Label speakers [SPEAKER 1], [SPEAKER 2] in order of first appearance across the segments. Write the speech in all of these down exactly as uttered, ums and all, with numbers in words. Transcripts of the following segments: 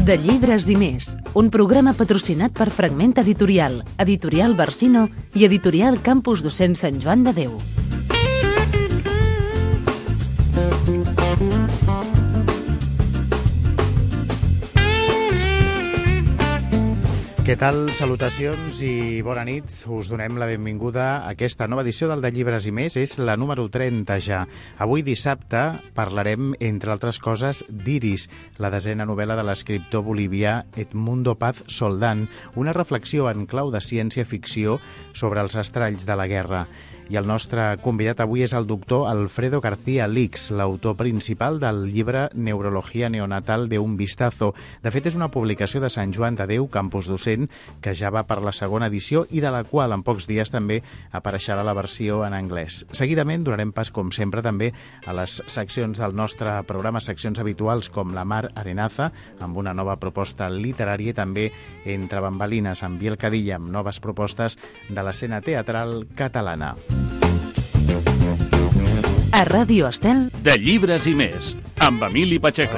[SPEAKER 1] De llibres i més, un programa patrocinat per Fragment Editorial, Editorial Barsino i Editorial Campus Docent Sant Joan de Déu.
[SPEAKER 2] Què tal? Salutacions i bona nit. Us donem la benvinguda a aquesta nova edició del De Llibres i Més. És la número trenta ja. Avui dissabte parlarem, entre altres coses, d'Iris, la desena novel·la de l'escriptor bolivià Edmundo Paz Soldán, una reflexió en clau de ciència-ficció sobre els estralls de la guerra. I el nostre convidat avui és el doctor Alfredo García Lix, l'autor principal del llibre Neurología neonatal de un vistazo. De fet, és una publicació de Sant Joan de Déu, Campus Docent, que ja va per la segona edició i de la qual en pocs dies també apareixerà la versió en anglès. Seguidament donarem pas, com sempre, també a les seccions del nostre programa, seccions habituals com La Mar Arenaza, amb una nova proposta literària, i també Entre bambalines, amb Biel Cadilla, amb noves propostes de l'escena teatral catalana.
[SPEAKER 1] A Ràdio Estel,
[SPEAKER 3] De Llibres i Més, amb Emili Pacheco.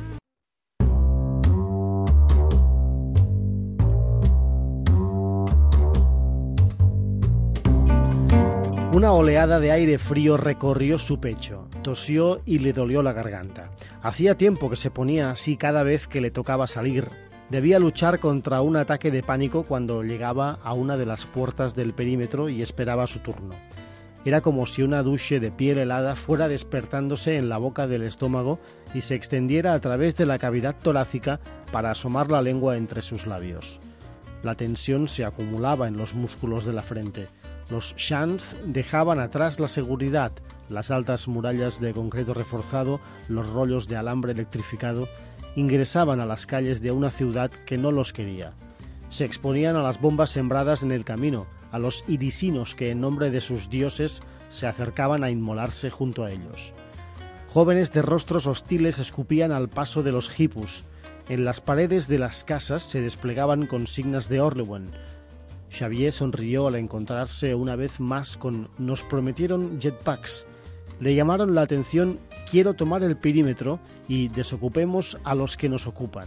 [SPEAKER 4] Una oleada de aire frío recorrió su pecho, tosió y le dolió la garganta. Hacía tiempo que se ponía así cada vez que le tocaba salir. Debía luchar contra un ataque de pánico cuando llegaba a una de las puertas del perímetro y esperaba su turno. Era como si una douche de piel helada fuera despertándose en la boca del estómago y se extendiera a través de la cavidad torácica para asomar la lengua entre sus labios. La tensión se acumulaba en los músculos de la frente. Los shans dejaban atrás la seguridad, las altas murallas de concreto reforzado, los rollos de alambre electrificado, ingresaban a las calles de una ciudad que no los quería. Se exponían a las bombas sembradas en el camino, a los irisinos que en nombre de sus dioses se acercaban a inmolarse junto a ellos. Jóvenes de rostros hostiles escupían al paso de los hipus. En las paredes de las casas se desplegaban consignas de Orlewen. Xavier sonrió al encontrarse una vez más con «Nos prometieron jetpacks». Le llamaron la atención «Quiero tomar el perímetro» y «Desocupemos a los que nos ocupan».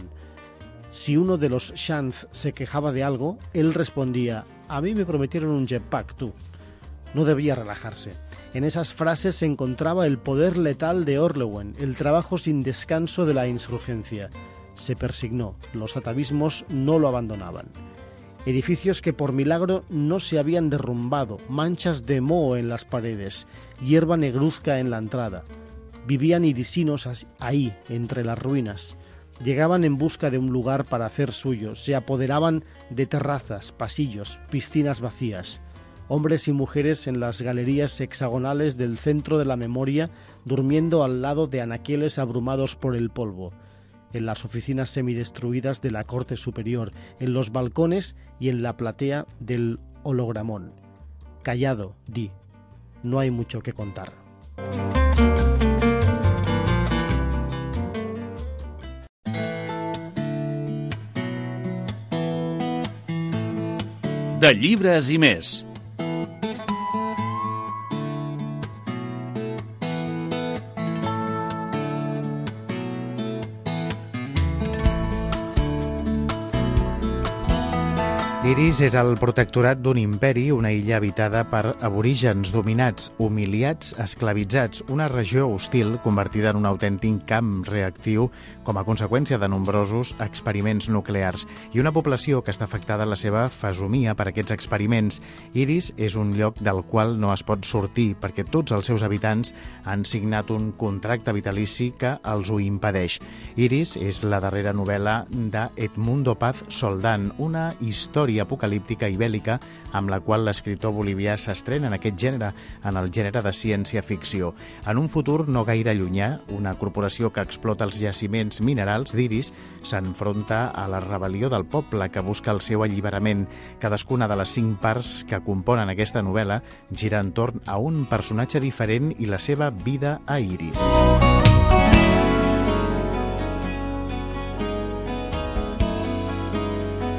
[SPEAKER 4] Si uno de los shans se quejaba de algo, él respondía «A mí me prometieron un jetpack, tú». No debía relajarse. En esas frases se encontraba el poder letal de Orlewen, el trabajo sin descanso de la insurgencia. Se persignó. Los atavismos no lo abandonaban. Edificios que por milagro no se habían derrumbado, manchas de moho en las paredes, hierba negruzca en la entrada. Vivían irisinos ahí, entre las ruinas. Llegaban en busca de un lugar para hacer suyo, se apoderaban de terrazas, pasillos, piscinas vacías. Hombres y mujeres en las galerías hexagonales del centro de la memoria, durmiendo al lado de anaqueles abrumados por el polvo. En las oficinas semidestruidas de la Corte Superior, en los balcones y en la platea del hologramón. Callado, di. No hay mucho que contar.
[SPEAKER 3] De Llibres i Més.
[SPEAKER 2] Iris és el protectorat d'un imperi, una illa habitada per aborígens dominats, humiliats, esclavitzats, una regió hostil convertida en un autèntic camp reactiu com a conseqüència de nombrosos experiments nuclears i una població que està afectada en la seva fesomia per aquests experiments. Iris és un lloc del qual no es pot sortir perquè tots els seus habitants han signat un contracte vitalici que els ho impedeix. Iris és la darrera novel·la de Edmundo Paz Soldán, una història apocalíptica i bèl·lica amb la qual l'escriptor bolivià s'estrena en aquest gènere, en el gènere de ciència-ficció. En un futur no gaire llunyà, una corporació que explota els jaciments minerals d'Iris s'enfronta a la rebel·lió del poble que busca el seu alliberament. Cadascuna de les cinc parts que componen aquesta novel·la gira entorn a un personatge diferent i la seva vida a Iris.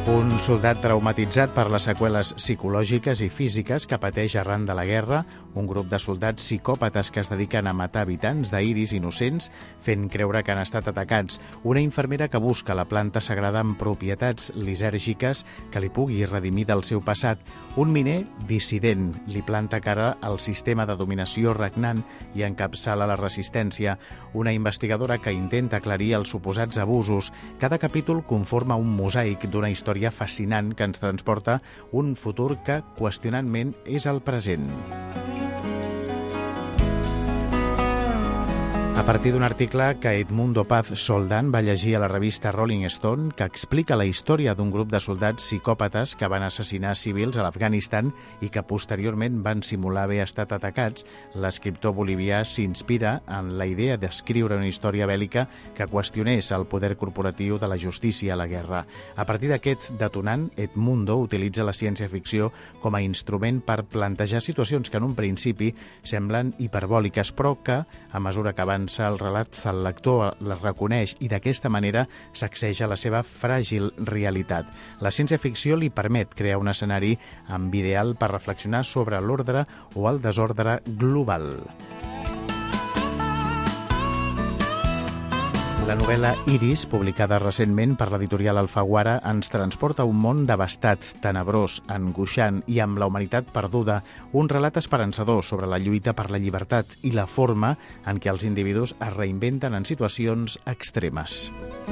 [SPEAKER 2] Un soldat traumatitzat per les seqüeles psicològiques i físiques que pateix arran de la guerra, un grup de soldats psicòpates que es dediquen a matar habitants d'Iris innocents fent creure que han estat atacats, una infermera que busca la planta sagrada amb propietats lisèrgiques que li pugui redimir del seu passat, un miner dissident li planta cara al sistema de dominació regnant i encapçala la resistència, una investigadora que intenta aclarir els suposats abusos. Cada capítol conforma un mosaic d'una història fascinant que ens transporta un futur que, qüestionantment, és el present. A partir d'un article que Edmundo Paz Soldán va llegir a la revista Rolling Stone, que explica la història d'un grup de soldats psicòpates que van assassinar civils a l'Afganistan i que posteriorment van simular haver estat atacats, l'escriptor bolivià s'inspira en la idea d'escriure una història bèl·lica que qüestionés el poder corporatiu de la justícia a la guerra. A partir d'aquest detonant, Edmundo utilitza la ciència-ficció com a instrument per plantejar situacions que en un principi semblen hiperbòliques, però que, a mesura que avança el relat, el lector les reconeix i d'aquesta manera s'acceja a la seva fràgil realitat. La ciència-ficció li permet crear un escenari amb ideal per reflexionar sobre l'ordre o el desordre global. La novel·la Iris, publicada recentment per l'editorial Alfaguara, ens transporta a un món devastat, tenebrós, angoixant i amb la humanitat perduda, un relat esperançador sobre la lluita per la llibertat i la forma en què els individus es reinventen en situacions extremes.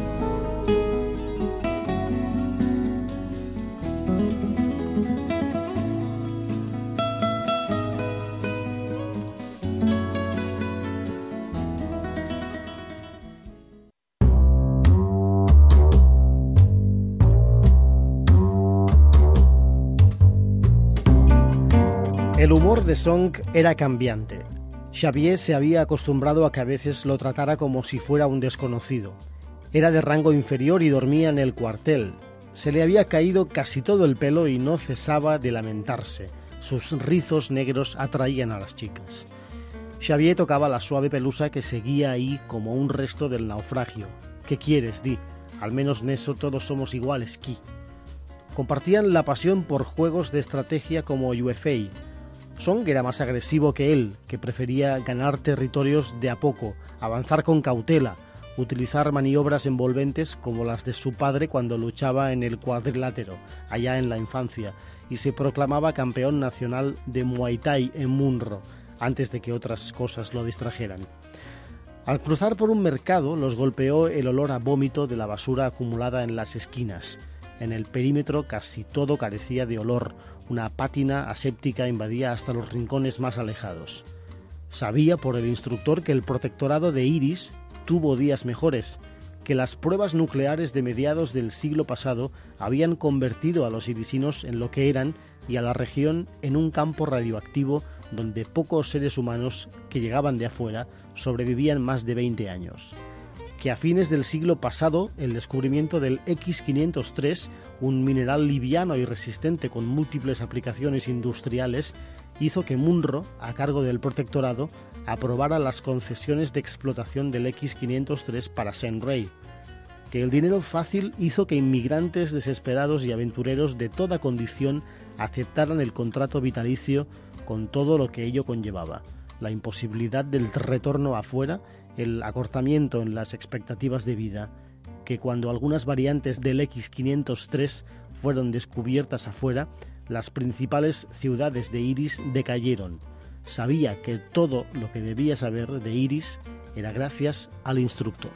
[SPEAKER 4] El humor de Song era cambiante. Xavier se había acostumbrado a que a veces lo tratara como si fuera un desconocido. Era de rango inferior y dormía en el cuartel. Se le había caído casi todo el pelo y no cesaba de lamentarse. Sus rizos negros atraían a las chicas. Xavier tocaba la suave pelusa que seguía ahí como un resto del naufragio. ¿Qué quieres, Di? Al menos en eso todos somos iguales, Ki. Compartían la pasión por juegos de estrategia como U F A. Song era más agresivo que él, que prefería ganar territorios de a poco, avanzar con cautela, utilizar maniobras envolventes como las de su padre cuando luchaba en el cuadrilátero, allá en la infancia, y se proclamaba campeón nacional de Muay Thai en Munro, antes de que otras cosas lo distrajeran. Al cruzar por un mercado, los golpeó el olor a vómito de la basura acumulada en las esquinas. En el perímetro casi todo carecía de olor. Una pátina aséptica invadía hasta los rincones más alejados. Sabía por el instructor que el protectorado de Iris tuvo días mejores, que las pruebas nucleares de mediados del siglo pasado habían convertido a los irisinos en lo que eran y a la región en un campo radioactivo donde pocos seres humanos que llegaban de afuera sobrevivían más de veinte años. Que a fines del siglo pasado el descubrimiento del equis quinientos tres, un mineral liviano y resistente con múltiples aplicaciones industriales, hizo que Munro, a cargo del protectorado, aprobara las concesiones de explotación del equis quinientos tres para Senrei. Que el dinero fácil hizo que inmigrantes desesperados y aventureros de toda condición aceptaran el contrato vitalicio con todo lo que ello conllevaba. La imposibilidad del retorno afuera, el acortamiento en las expectativas de vida, que cuando algunas variantes del equis quinientos tres fueron descubiertas afuera, las principales ciudades de Iris decayeron. Sabía que todo lo que debía saber de Iris era gracias al instructor.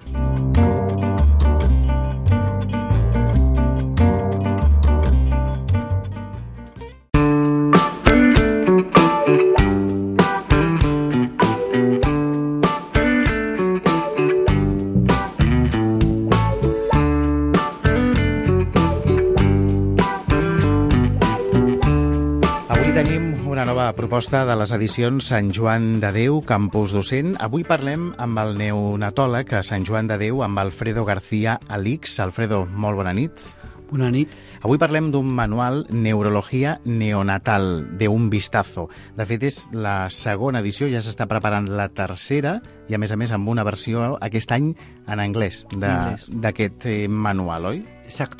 [SPEAKER 2] Proposta de les edicions Sant Joan de Déu, Campus Docent. Avui parlem amb el neonatòleg a Sant Joan de Déu, amb Alfredo García Alix. Alfredo, molt bona nit.
[SPEAKER 5] Bona nit.
[SPEAKER 2] Avui parlem d'un manual Neurologia Neonatal, de un vistazo. De fet, és la segona edició, ja s'està preparant la tercera, i a més a més amb una versió aquest any en anglès d'aquest eh, manual, oi?
[SPEAKER 5] Exacto.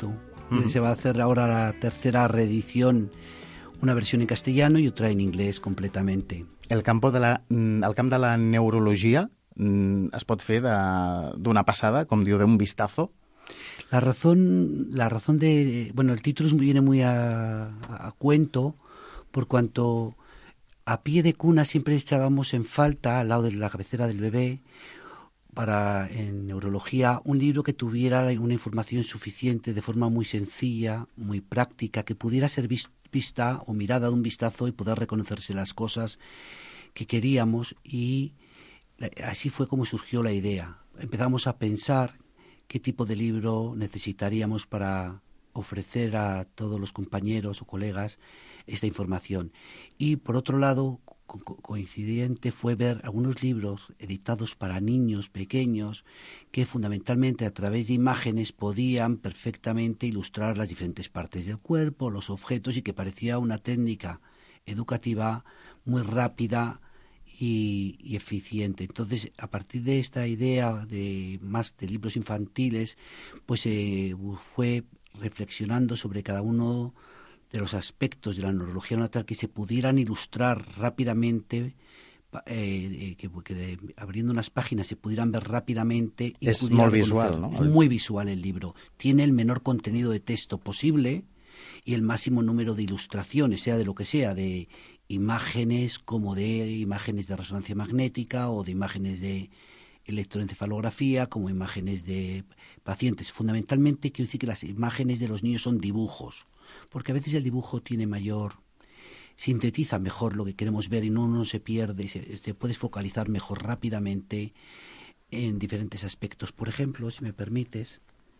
[SPEAKER 5] Uh-huh. Se va a hacer ahora la tercera reedición, una versión en castellano y otra en inglés completamente.
[SPEAKER 2] El, campo de la, el camp de la neurologia es pot fer d'una passada, com diu, d'un vistazo?
[SPEAKER 5] La razón, la razón de... Bueno, el título viene muy a, a, a cuento, por cuanto a pie de cuna siempre echábamos en falta, al lado de la cabecera del bebé, para en neurología, un libro que tuviera una información suficiente de forma muy sencilla, muy práctica, que pudiera ser vista o mirada de un vistazo y poder reconocerse las cosas que queríamos, y así fue como surgió la idea. Empezamos a pensar qué tipo de libro necesitaríamos para ofrecer a todos los compañeros o colegas esta información. Y por otro lado, co- coincidente fue ver algunos libros editados para niños pequeños que fundamentalmente a través de imágenes podían perfectamente ilustrar las diferentes partes del cuerpo, los objetos, y que parecía una técnica educativa muy rápida y, y eficiente. Entonces, a partir de esta idea de más de libros infantiles, pues eh, fue reflexionando sobre cada uno de los aspectos de la neurología neonatal que se pudieran ilustrar rápidamente, eh, que, que de, abriendo unas páginas se pudieran ver rápidamente. Y
[SPEAKER 2] es muy visual, ¿no?
[SPEAKER 5] Es muy visual el libro. Tiene el menor contenido de texto posible y el máximo número de ilustraciones, sea de lo que sea, de imágenes como de imágenes de resonancia magnética o de imágenes de electroencefalografía, como imágenes de pacientes. Fundamentalmente quiero decir que las imágenes de los niños son dibujos, porque a veces el dibujo tiene mayor, sintetiza mejor lo que queremos ver y no uno se pierde, se, se puede focalizar mejor rápidamente en diferentes aspectos. Por ejemplo, si me permites,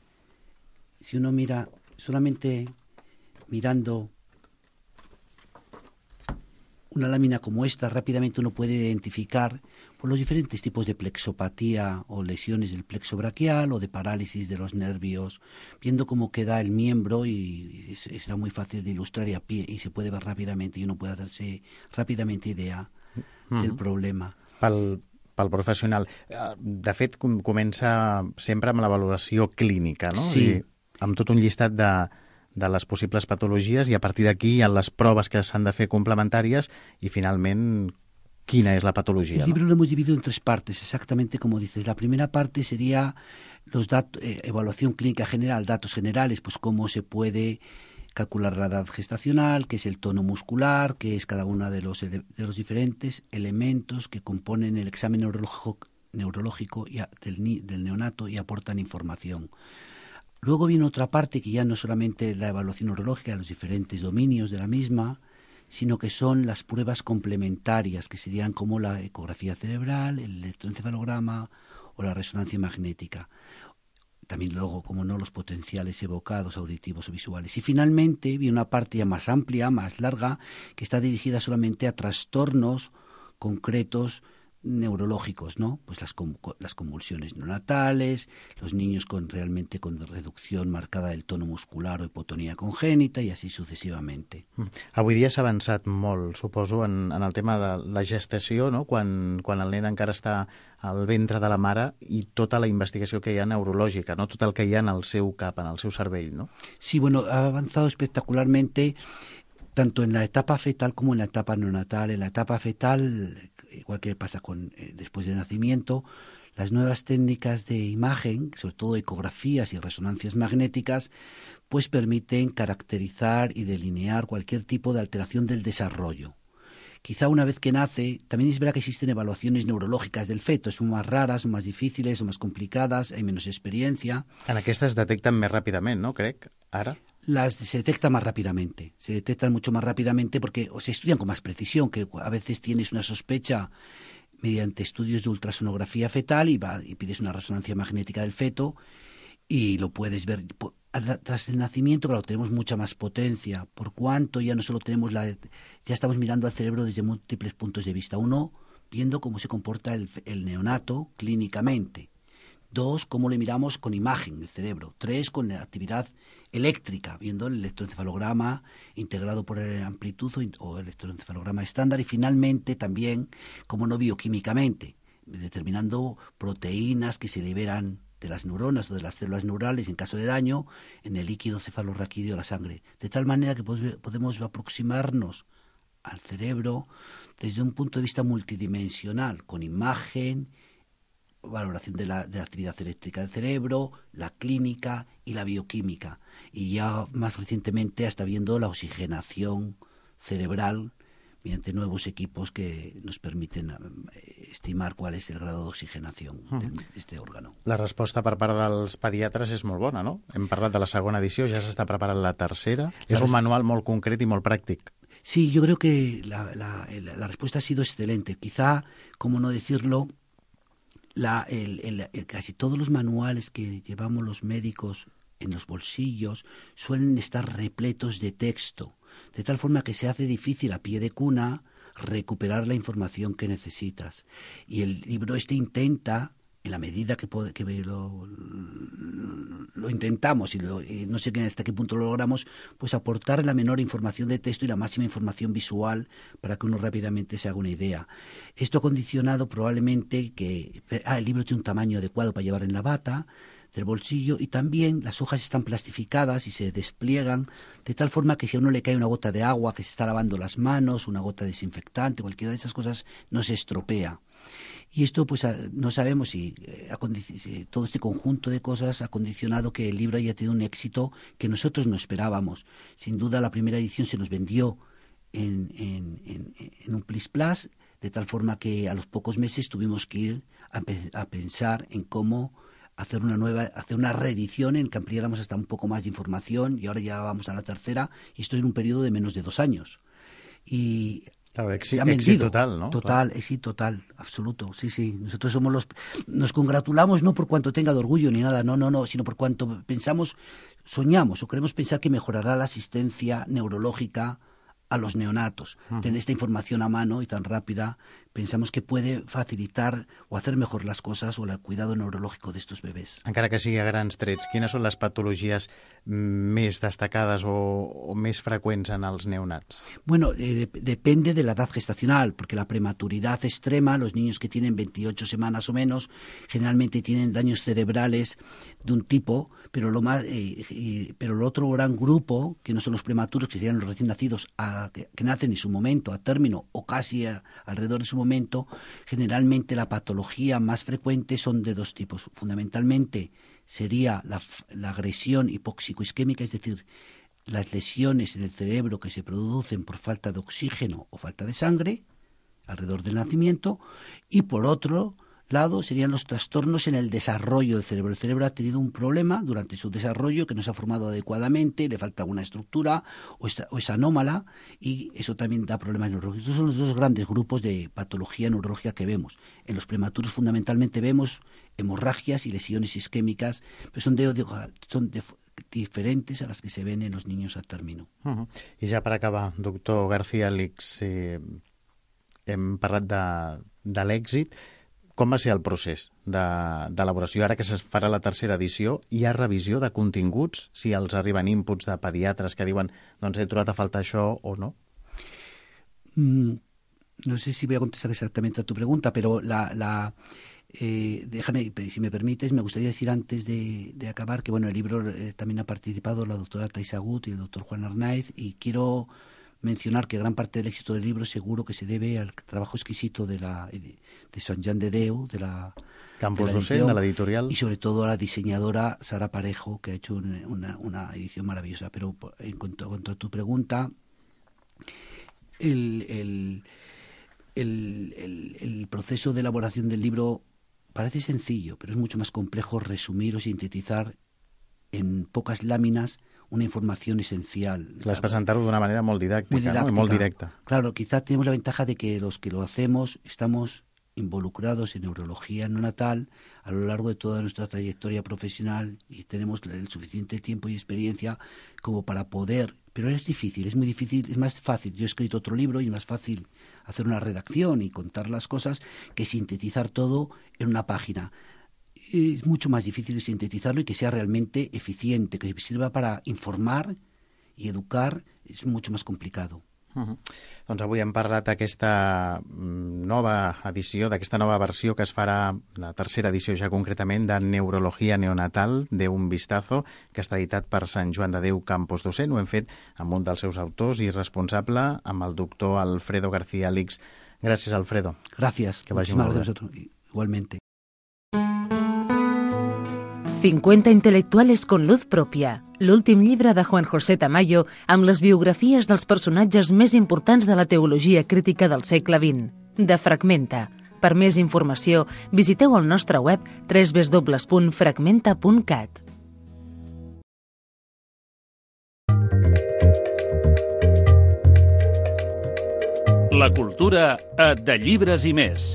[SPEAKER 5] si uno mira solamente mirando una lámina como esta, rápidamente uno puede identificar por los diferentes tipos de plexopatía o lesiones del plexo braquial o de parálisis de los nervios, viendo cómo queda el miembro, y es, es muy fácil de ilustrar y a pie, y se puede ver rápidamente y uno puede hacerse rápidamente idea mm. del problema.
[SPEAKER 2] Pel, pel professional. De fet, comença sempre amb la valoració clínica, no?
[SPEAKER 5] Sí.
[SPEAKER 2] I amb tot un llistat de de les possibles patologies, i a partir d'aquí hi ha les proves que s'han de fer complementàries i finalment quina es la patología.
[SPEAKER 5] El libro, ¿no?, lo hemos dividido en tres partes, exactamente como dices. La primera parte sería los datos, eh, evaluación clínica general, datos generales, pues cómo se puede calcular la edad gestacional, qué es el tono muscular, qué es cada uno de los, de los diferentes elementos que componen el examen neurológico, neurológico y a, del, del neonato y aportan información. Luego viene otra parte que ya no solamente la evaluación neurológica de los diferentes dominios de la misma, sino que son las pruebas complementarias, que serían como la ecografía cerebral, el electroencefalograma o la resonancia magnética. También luego, como no, los potenciales evocados, auditivos o visuales. Y finalmente viene una parte ya más amplia, más larga, que está dirigida solamente a trastornos concretos neurológicos, ¿no? Pues las, las convulsiones neonatales, los niños con realmente con reducción marcada del tono muscular o hipotonía congénita, y así sucesivamente.
[SPEAKER 2] Avui dia s'ha avançat molt, suposo, en, en el tema de la gestació, no? Quan, quan el nen encara està al ventre de la mare, i tota la investigació que hi ha neurològica, no? Tot el que hi ha en el seu cap, en el seu cervell, no?
[SPEAKER 5] Sí, bueno, ha avanzado espectacularmente tanto en la etapa fetal como en la etapa neonatal. En la etapa fetal, igual que pasa con eh, después del nacimiento, las nuevas técnicas de imagen, sobre todo ecografías y resonancias magnéticas, pues permiten caracterizar y delinear cualquier tipo de alteración del desarrollo. Quizá una vez que nace, también es verdad que existen evaluaciones neurológicas del feto, son más raras, son más difíciles, son más complicadas, hay menos experiencia.
[SPEAKER 2] En aquestes detecten més ràpidament, no, crec, ara?
[SPEAKER 5] Las se detectan más rápidamente, se detectan mucho más rápidamente porque o se estudian con más precisión, que a veces tienes una sospecha mediante estudios de ultrasonografía fetal y, va, y pides una resonancia magnética del feto y lo puedes ver. Tras el nacimiento, claro, tenemos mucha más potencia, por cuanto ya no solo tenemos la, ya estamos mirando al cerebro desde múltiples puntos de vista. Uno, viendo cómo se comporta el, el neonato clínicamente. Dos, cómo le miramos con imagen del cerebro. Tres, con la actividad eléctrica, viendo el electroencefalograma integrado por el amplitud o el electroencefalograma estándar. Y finalmente también, como no, bioquímicamente, determinando proteínas que se liberan de las neuronas o de las células neurales en caso de daño en el líquido cefalorraquídeo de la sangre. De tal manera que podemos aproximarnos al cerebro desde un punto de vista multidimensional, con imagen, valoración de la, de la actividad eléctrica del cerebro, la clínica y la bioquímica. Y ya más recientemente hasta viendo la oxigenación cerebral mediante nuevos equipos que nos permiten estimar cuál és el grado d'oxigenació d'aquest òrgano.
[SPEAKER 2] La resposta per part dels pediatres és molt bona, ¿no? Hem parlat de la segona edició, ja s'està preparant la tercera. És un manual molt concret i molt pràctic.
[SPEAKER 5] Sí, yo creo que la, la, la respuesta ha sido excelente. Quizá, como no decirlo, la, el, el, el, casi todos los manuales que llevamos los médicos en los bolsillos suelen estar repletos de texto, de tal forma que se hace difícil a pie de cuna recuperar la información que necesitas. Y el libro este intenta, en la medida que, puede, que lo, lo intentamos y, lo, y no sé hasta qué punto lo logramos, pues aportar la menor información de texto y la máxima información visual para que uno rápidamente se haga una idea. Esto ha condicionado probablemente que ah, el libro tiene un tamaño adecuado para llevar en la bata del bolsillo, y también las hojas están plastificadas y se despliegan de tal forma que si a uno le cae una gota de agua que se está lavando las manos, una gota de desinfectante, cualquiera de esas cosas, no se estropea. Y esto, pues, no sabemos si, si todo este conjunto de cosas ha condicionado que el libro haya tenido un éxito que nosotros no esperábamos. Sin duda, la primera edición se nos vendió en, en, en, en un plis plas, de tal forma que a los pocos meses tuvimos que ir a, a pensar en cómo hacer una nueva, hacer una reedición en que ampliáramos hasta un poco más de información, y ahora ya vamos a la tercera, y estoy en un periodo de menos de dos años. Y
[SPEAKER 2] claro, éxito, éxito total, ¿no?
[SPEAKER 5] Total, claro. Éxito total, absoluto, sí, sí. Nosotros somos los, nos congratulamos no por cuanto tenga de orgullo ni nada, no, no, no, sino por cuanto pensamos, soñamos o queremos pensar que mejorará la asistencia neurológica a los neonatos. Uh-huh. Tener esta información a mano y tan rápida, pensamos que puede facilitar o hacer mejor las cosas o el cuidado neurológico de estos bebés.
[SPEAKER 2] Encara que sigui a grans trets, quines són les patologies més destacades o, o més freqüents en els neonats?
[SPEAKER 5] Bueno, eh, de, depende de la edad gestacional, porque la prematuridad extrema, los niños que tienen veintiocho semanas o menos, generalmente tienen daños cerebrales de un tipo, pero lo más, eh, eh, pero el otro gran grupo, que no son los prematuros, que serían los recién nacidos, a, que, que nacen en su momento, a término o casi a, alrededor de su momento, generalmente la patología más frecuente son de dos tipos. Fundamentalmente sería la, la agresión hipóxico-isquémica, es decir, las lesiones en el cerebro que se producen por falta de oxígeno o falta de sangre alrededor del nacimiento, y por otro lado serían los trastornos en el desarrollo del cerebro. El cerebro ha tenido un problema durante su desarrollo que no se ha formado adecuadamente, le falta alguna estructura o es, o es anómala, y eso también da problemas neurológicos. Estos son los dos grandes grupos de patología neurológica que vemos. En los prematuros fundamentalmente vemos hemorragias y lesiones isquémicas, pero son, de, de, son de, diferentes a las que se ven en los niños a término.
[SPEAKER 2] Uh-huh. I ja per acabar, doctor García Lix, eh, hem parlat de, de l'èxit. Com va ser el procés d'elaboració? Ara que es farà la tercera edició, hi ha revisió de continguts? Si els arriben inputs de pediatres que diuen doncs he trobat a faltar això o no?
[SPEAKER 5] Mm, no sé si voy a contestar exactamente a tu pregunta, pero la, la eh, déjame, si me permites, me gustaría decir antes de, de acabar que bueno, el libro eh, también ha participado la doctora Thais Agut y el doctor Juan Arnaiz, y quiero mencionar que gran parte del éxito del libro seguro que se debe al trabajo exquisito de la de, de Sant Jan de Déu, de la
[SPEAKER 2] Campos Docent, de la editorial,
[SPEAKER 5] y sobre todo a la diseñadora Sara Parejo, que ha hecho una, una edición maravillosa. Pero en cuanto, en cuanto a tu pregunta, el, el, el, el, el proceso de elaboración del libro parece sencillo, pero es mucho más complejo resumir o sintetizar en pocas láminas una información esencial.
[SPEAKER 2] Las presentar de una manera muy didáctica,
[SPEAKER 5] muy didáctica,
[SPEAKER 2] ¿no? Muy directa.
[SPEAKER 5] Claro, quizá tenemos la ventaja de que los que lo hacemos estamos involucrados en neurología neonatal a lo largo de toda nuestra trayectoria profesional y tenemos el suficiente tiempo y experiencia como para poder, pero es difícil, es muy difícil, es más fácil. Yo he escrito otro libro y es más fácil hacer una redacción y contar las cosas que sintetizar todo en una página. Es mucho más difícil sintetizarlo y que sea realmente eficiente, que sirva para informar y educar, es mucho más complicado.
[SPEAKER 2] Uh-huh. Doncs avui hem parlat d'aquesta nova edició, d'aquesta nova versió que es farà, la tercera edició ja concretament, de Neurologia Neonatal, de Un Vistazo, que està editat per Sant Joan de Déu Campos Docent. Ho hem fet amb un dels seus autors i responsable, amb el doctor Alfredo García Lix. Gràcies, Alfredo.
[SPEAKER 5] Gràcies.
[SPEAKER 2] Que vagi molt bé.
[SPEAKER 5] Igualmente.
[SPEAKER 1] cincuenta intelectuales con luz propia, l'últim llibre de Juan José Tamayo amb les biografies dels personatges més importants de la teologia crítica del segle vint, de Fragmenta. Per més informació, visiteu el nostre web doble u doble u doble u punt fragmenta punt cat.
[SPEAKER 3] La cultura a De Llibres i Més.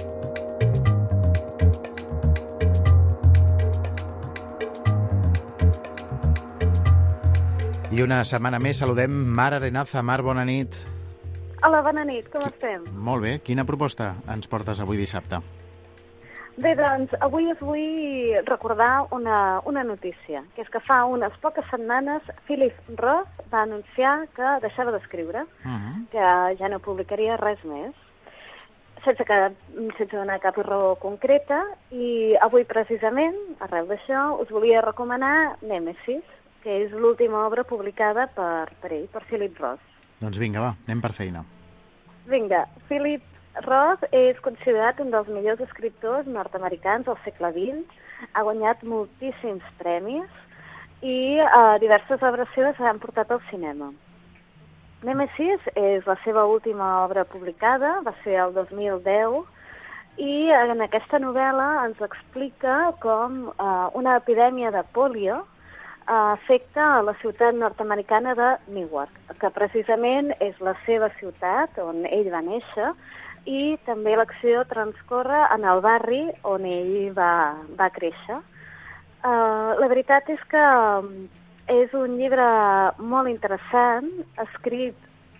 [SPEAKER 2] I una setmana més saludem Mar Arenaza. Mar, bona nit.
[SPEAKER 6] Hola, bona nit, com estem?
[SPEAKER 2] Molt bé. Quina proposta ens portes avui dissabte?
[SPEAKER 6] Bé, doncs, avui us vull recordar una, una notícia, que és que fa unes poques setmanes Philip Roth va anunciar que deixava d'escriure, uh-huh. que ja no publicaria res més, sense, que, sense donar cap raó concreta, i avui precisament, arrel d'això, us volia recomanar Nèmesis, que és l'última obra publicada per, per ell, per Philip Roth.
[SPEAKER 2] Doncs vinga, va, anem per feina.
[SPEAKER 6] Vinga, Philip Roth és considerat un dels millors escriptors nord-americans del segle vint, ha guanyat moltíssims premis i eh, diverses obres seves s'han portat al cinema. Nèmesis és la seva última obra publicada, va ser el dos mil deu, i en aquesta novel·la ens explica com eh, una epidèmia de polio afecta a la ciutat nord-americana de Newark, que precisament és la seva ciutat on ell va néixer, i també l'acció transcorre en el barri on ell va, va créixer. Uh, la veritat és que és un llibre molt interessant, escrit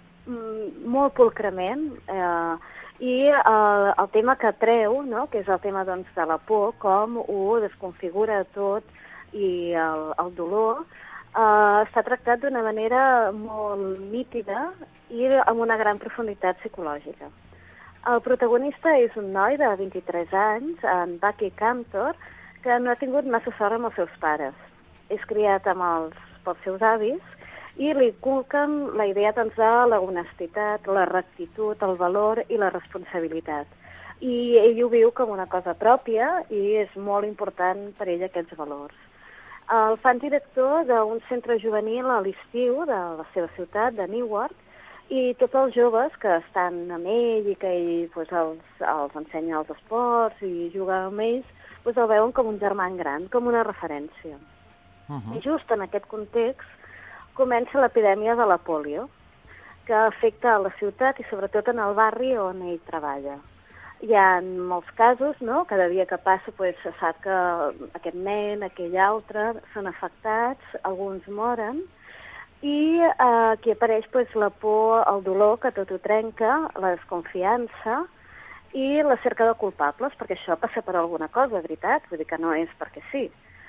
[SPEAKER 6] mm, molt pulcrament, uh, i uh, el tema que treu, no?, que és el tema doncs, de la por, com ho desconfigura tot, i el, el dolor, eh, està tractat d'una manera molt nítida i amb una gran profunditat psicològica. El protagonista és un noi de vint-i-tres anys, en Bucky Cantor, que no ha tingut massa sort amb els seus pares. És criat amb els, pels seus avis i li inculquen la idea doncs, de la honestitat, la rectitud, el valor i la responsabilitat. I ell ho viu com una cosa pròpia i és molt important per ell aquests valors. El fan director d'un centre juvenil a l'estiu de la seva ciutat, de Newark, i tots els joves que estan amb ell i que ell pues, els, els ensenya els esports i juga amb ells, pues, el veuen com un germà gran, com una referència. Uh-huh. I just en aquest context comença l'epidèmia de la polio, que afecta a la ciutat i sobretot en el barri on ell treballa. Hi ha molts casos, no? Cada dia que passa pues, se sap que aquest nen, aquell altre, són afectats, alguns moren, i eh, aquí apareix pues, la por, el dolor, que tot ho trenca, la desconfiança i la cerca de culpables, perquè això passa per alguna cosa, veritat? Vull dir que no és perquè sí.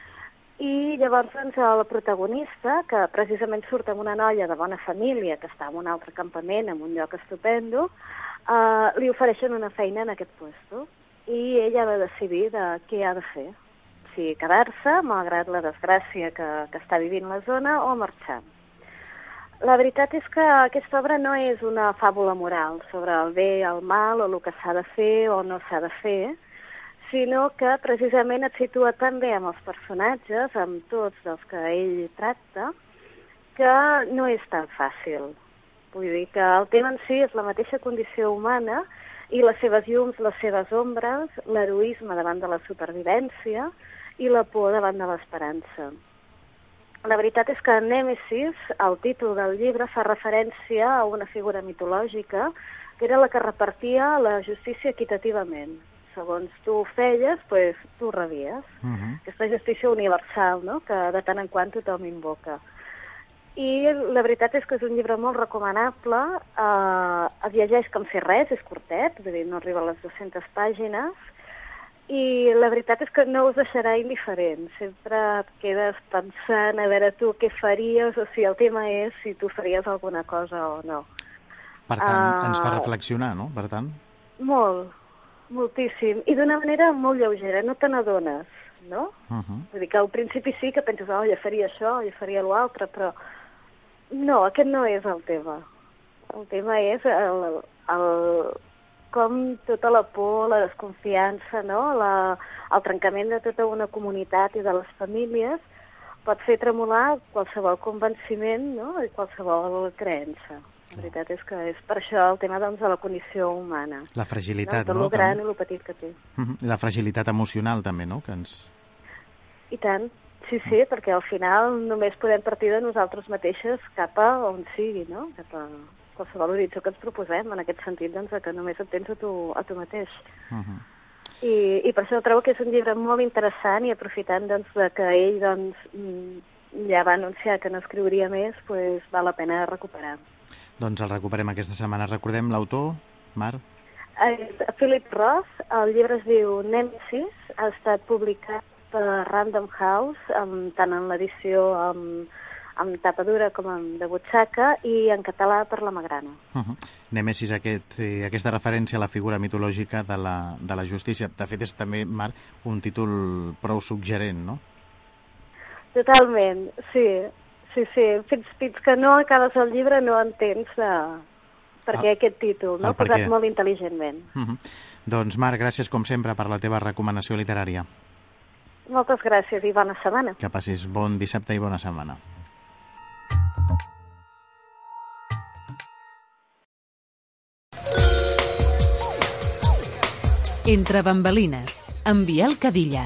[SPEAKER 6] I llavors doncs, el protagonista, que precisament surt amb una noia de bona família, que està en un altre campament, en un lloc estupendo, Uh, li ofereixen una feina en aquest puesto i ella ha de decidir de què ha de fer, si quedar-se, malgrat la desgràcia que, que està vivint la zona, o marxar. La veritat és que aquesta obra no és una fàbula moral sobre el bé, el mal, o el que s'ha de fer o no s'ha de fer, sinó que precisament et situa tan bé amb els personatges, amb tots els que ell tracta, que no és tan fàcil. Vull dir que el tema en si és la mateixa condició humana i les seves llums, les seves ombres, l'heroisme davant de la supervivència i la por davant de l'esperança. La veritat és que Nèmesis, el títol del llibre, fa referència a una figura mitològica que era la que repartia la justícia equitativament. Segons tu ho feies, pues, tu rebies. Uh-huh. Aquesta justícia universal, no?, que de tant en quant tothom invoca. I la veritat és que és un llibre molt recomanable, eh, es llegeix com si res, és curtet, és a dir, no arriba a les dues-centes pàgines, i la veritat és que no us deixarà indiferent, sempre et quedes pensant a veure tu què faries, o si el tema és si tu faries alguna cosa o no.
[SPEAKER 2] Per tant,
[SPEAKER 6] Uh,
[SPEAKER 2] ens fa reflexionar, no? Per tant...
[SPEAKER 6] Molt, moltíssim. I d'una manera molt lleugera, no te n'adones, no?
[SPEAKER 2] Uh -huh.
[SPEAKER 6] Vull dir que al principi sí que penses, oh, ja faria això, ja faria l'altre, però no, aquest no és el tema. El tema és el, el, com tota la por, la desconfiança, no? la, el trencament de tota una comunitat i de les famílies pot fer tremolar qualsevol convenciment, no? I qualsevol creença. La veritat és que és per això el tema, doncs, de la condició humana.
[SPEAKER 2] La fragilitat,
[SPEAKER 6] no?
[SPEAKER 2] no?
[SPEAKER 6] Tot el gran i el petit que té.
[SPEAKER 2] Uh -huh. I la fragilitat emocional, també, no? Que ens...
[SPEAKER 6] I tant. Sí, sí, perquè al final només podem partir de nosaltres mateixes cap a on sigui, no? Cap a qualsevol horitzó que ens proposem, en aquest sentit, doncs, que només et tens a tu, a tu mateix.
[SPEAKER 2] Uh -huh.
[SPEAKER 6] I, I per això trobo que és un llibre molt interessant i aprofitant, doncs, de que ell, doncs, ja va anunciar que no escriuria més, doncs val la pena recuperar.
[SPEAKER 2] Doncs el recuperem aquesta setmana. Recordem l'autor, Mar?
[SPEAKER 6] Eh, Philip Roth, el llibre es diu Nemesis, ha estat publicat per Random House, amb, tant en l'edició amb, amb tapa dura com en de butxaca, i en català per la Magrana.
[SPEAKER 2] Uh -huh. Nemesis, aquest, eh, aquesta referència a la figura mitològica de la, de la justícia. De fet, és també, Mar, un títol prou suggerent, no?
[SPEAKER 6] Totalment, sí. Sí, sí, fins, fins que no acabes el llibre no entens uh, per què ah, aquest títol, no? Posat molt intel·ligentment.
[SPEAKER 2] Uh -huh. Doncs, Mar, gràcies com sempre per la teva recomanació literària.
[SPEAKER 6] Moltes gràcies i bona setmana.
[SPEAKER 2] Que passis bon dissabte i bona setmana.
[SPEAKER 1] Entre bambalines, amb Biel Cadilla.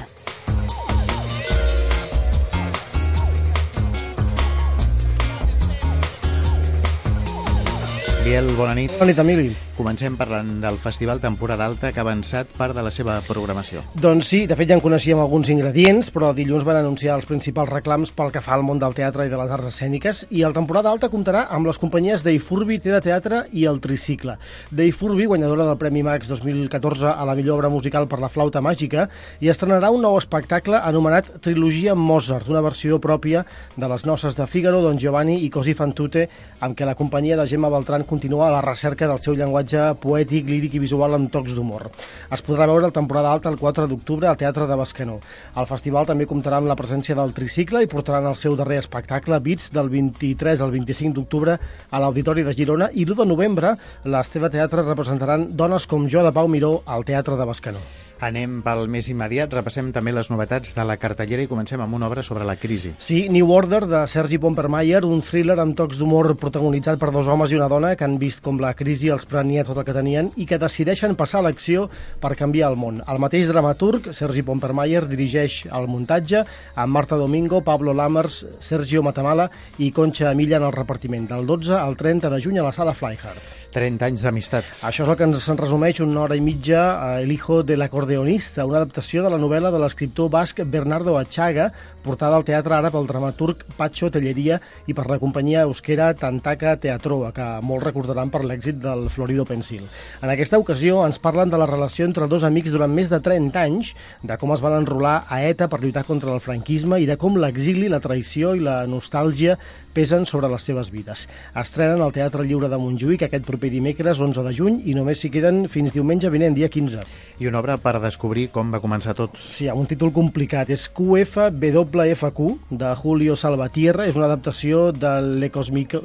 [SPEAKER 2] Biel, bona nit.
[SPEAKER 4] Bona nit, Emili.
[SPEAKER 2] Comencem parlant del Festival Temporada Alta, que ha avançat part de la seva programació.
[SPEAKER 4] Doncs sí, de fet ja en coneixíem alguns ingredients, però dilluns van anunciar els principals reclams pel que fa al món del teatre i de les arts escèniques, i el Temporada Alta comptarà amb les companyies Deifurbi, Té de Teatre i El Tricicle. Deifurbi, guanyadora del Premi Max dos mil catorze a la millor obra musical per la flauta màgica, i estrenarà un nou espectacle anomenat Trilogia Mozart, una versió pròpia de les noces de Fígaro, Don Giovanni i Così fan tutte, amb què la companyia de Gemma Beltrán continua a la recerca del seu llenguatge poètic, líric i visual amb tocs d'humor. Es podrà veure el Temporada Alta el quatre d'octubre al Teatre de Bescanó. El festival també comptarà amb la presència del Tricicle i portaran el seu darrer espectacle, Beats, del vint-i-tres al vint-i-cinc d'octubre a l'Auditori de Girona, i l'u de novembre les Té de Teatre representaran Dones com jo de Pau Miró al Teatre de Bescanó.
[SPEAKER 2] Anem pel més immediat, repassem també les novetats de la cartellera i comencem amb una obra sobre la crisi.
[SPEAKER 4] Sí, New Order, de Sergi Pompermayer, un thriller amb tocs d'humor protagonitzat per dos homes i una dona que han vist com la crisi els prenia tot el que tenien i que decideixen passar a l'acció per canviar el món. El mateix dramaturg, Sergi Pompermayer, dirigeix el muntatge amb Marta Domingo, Pablo Lammers, Sergio Matamala i Concha Emilla en el repartiment, del dotze al trenta de juny a la Sala Flyhard.
[SPEAKER 2] trenta anys d'amistat.
[SPEAKER 4] Això és el que ens en resumeix una hora i mitja a El hijo del acordeonista, una adaptació de la novel·la de l'escriptor basc Bernardo Atxaga, portada al teatre ara pel dramaturg Patxo Telleria i per la companyia euskera Tantaka Teatroa, que molts recordaran per l'èxit del Florido Pensil. En aquesta ocasió ens parlen de la relació entre dos amics durant més de trenta anys, de com es van enrolar a ETA per lluitar contra el franquisme i de com l'exili, la traïció i la nostàlgia pesen sobre les seves vides. Estrenen al Teatre Lliure de Montjuïc aquest proper dimecres onze de juny i només s'hi queden fins diumenge vinent, dia quinze.
[SPEAKER 2] I una obra per descobrir com va començar tot.
[SPEAKER 4] Sí, amb un títol complicat. És Q F W F Q, de Julio Salvatierra. És una adaptació de Le Cosmico...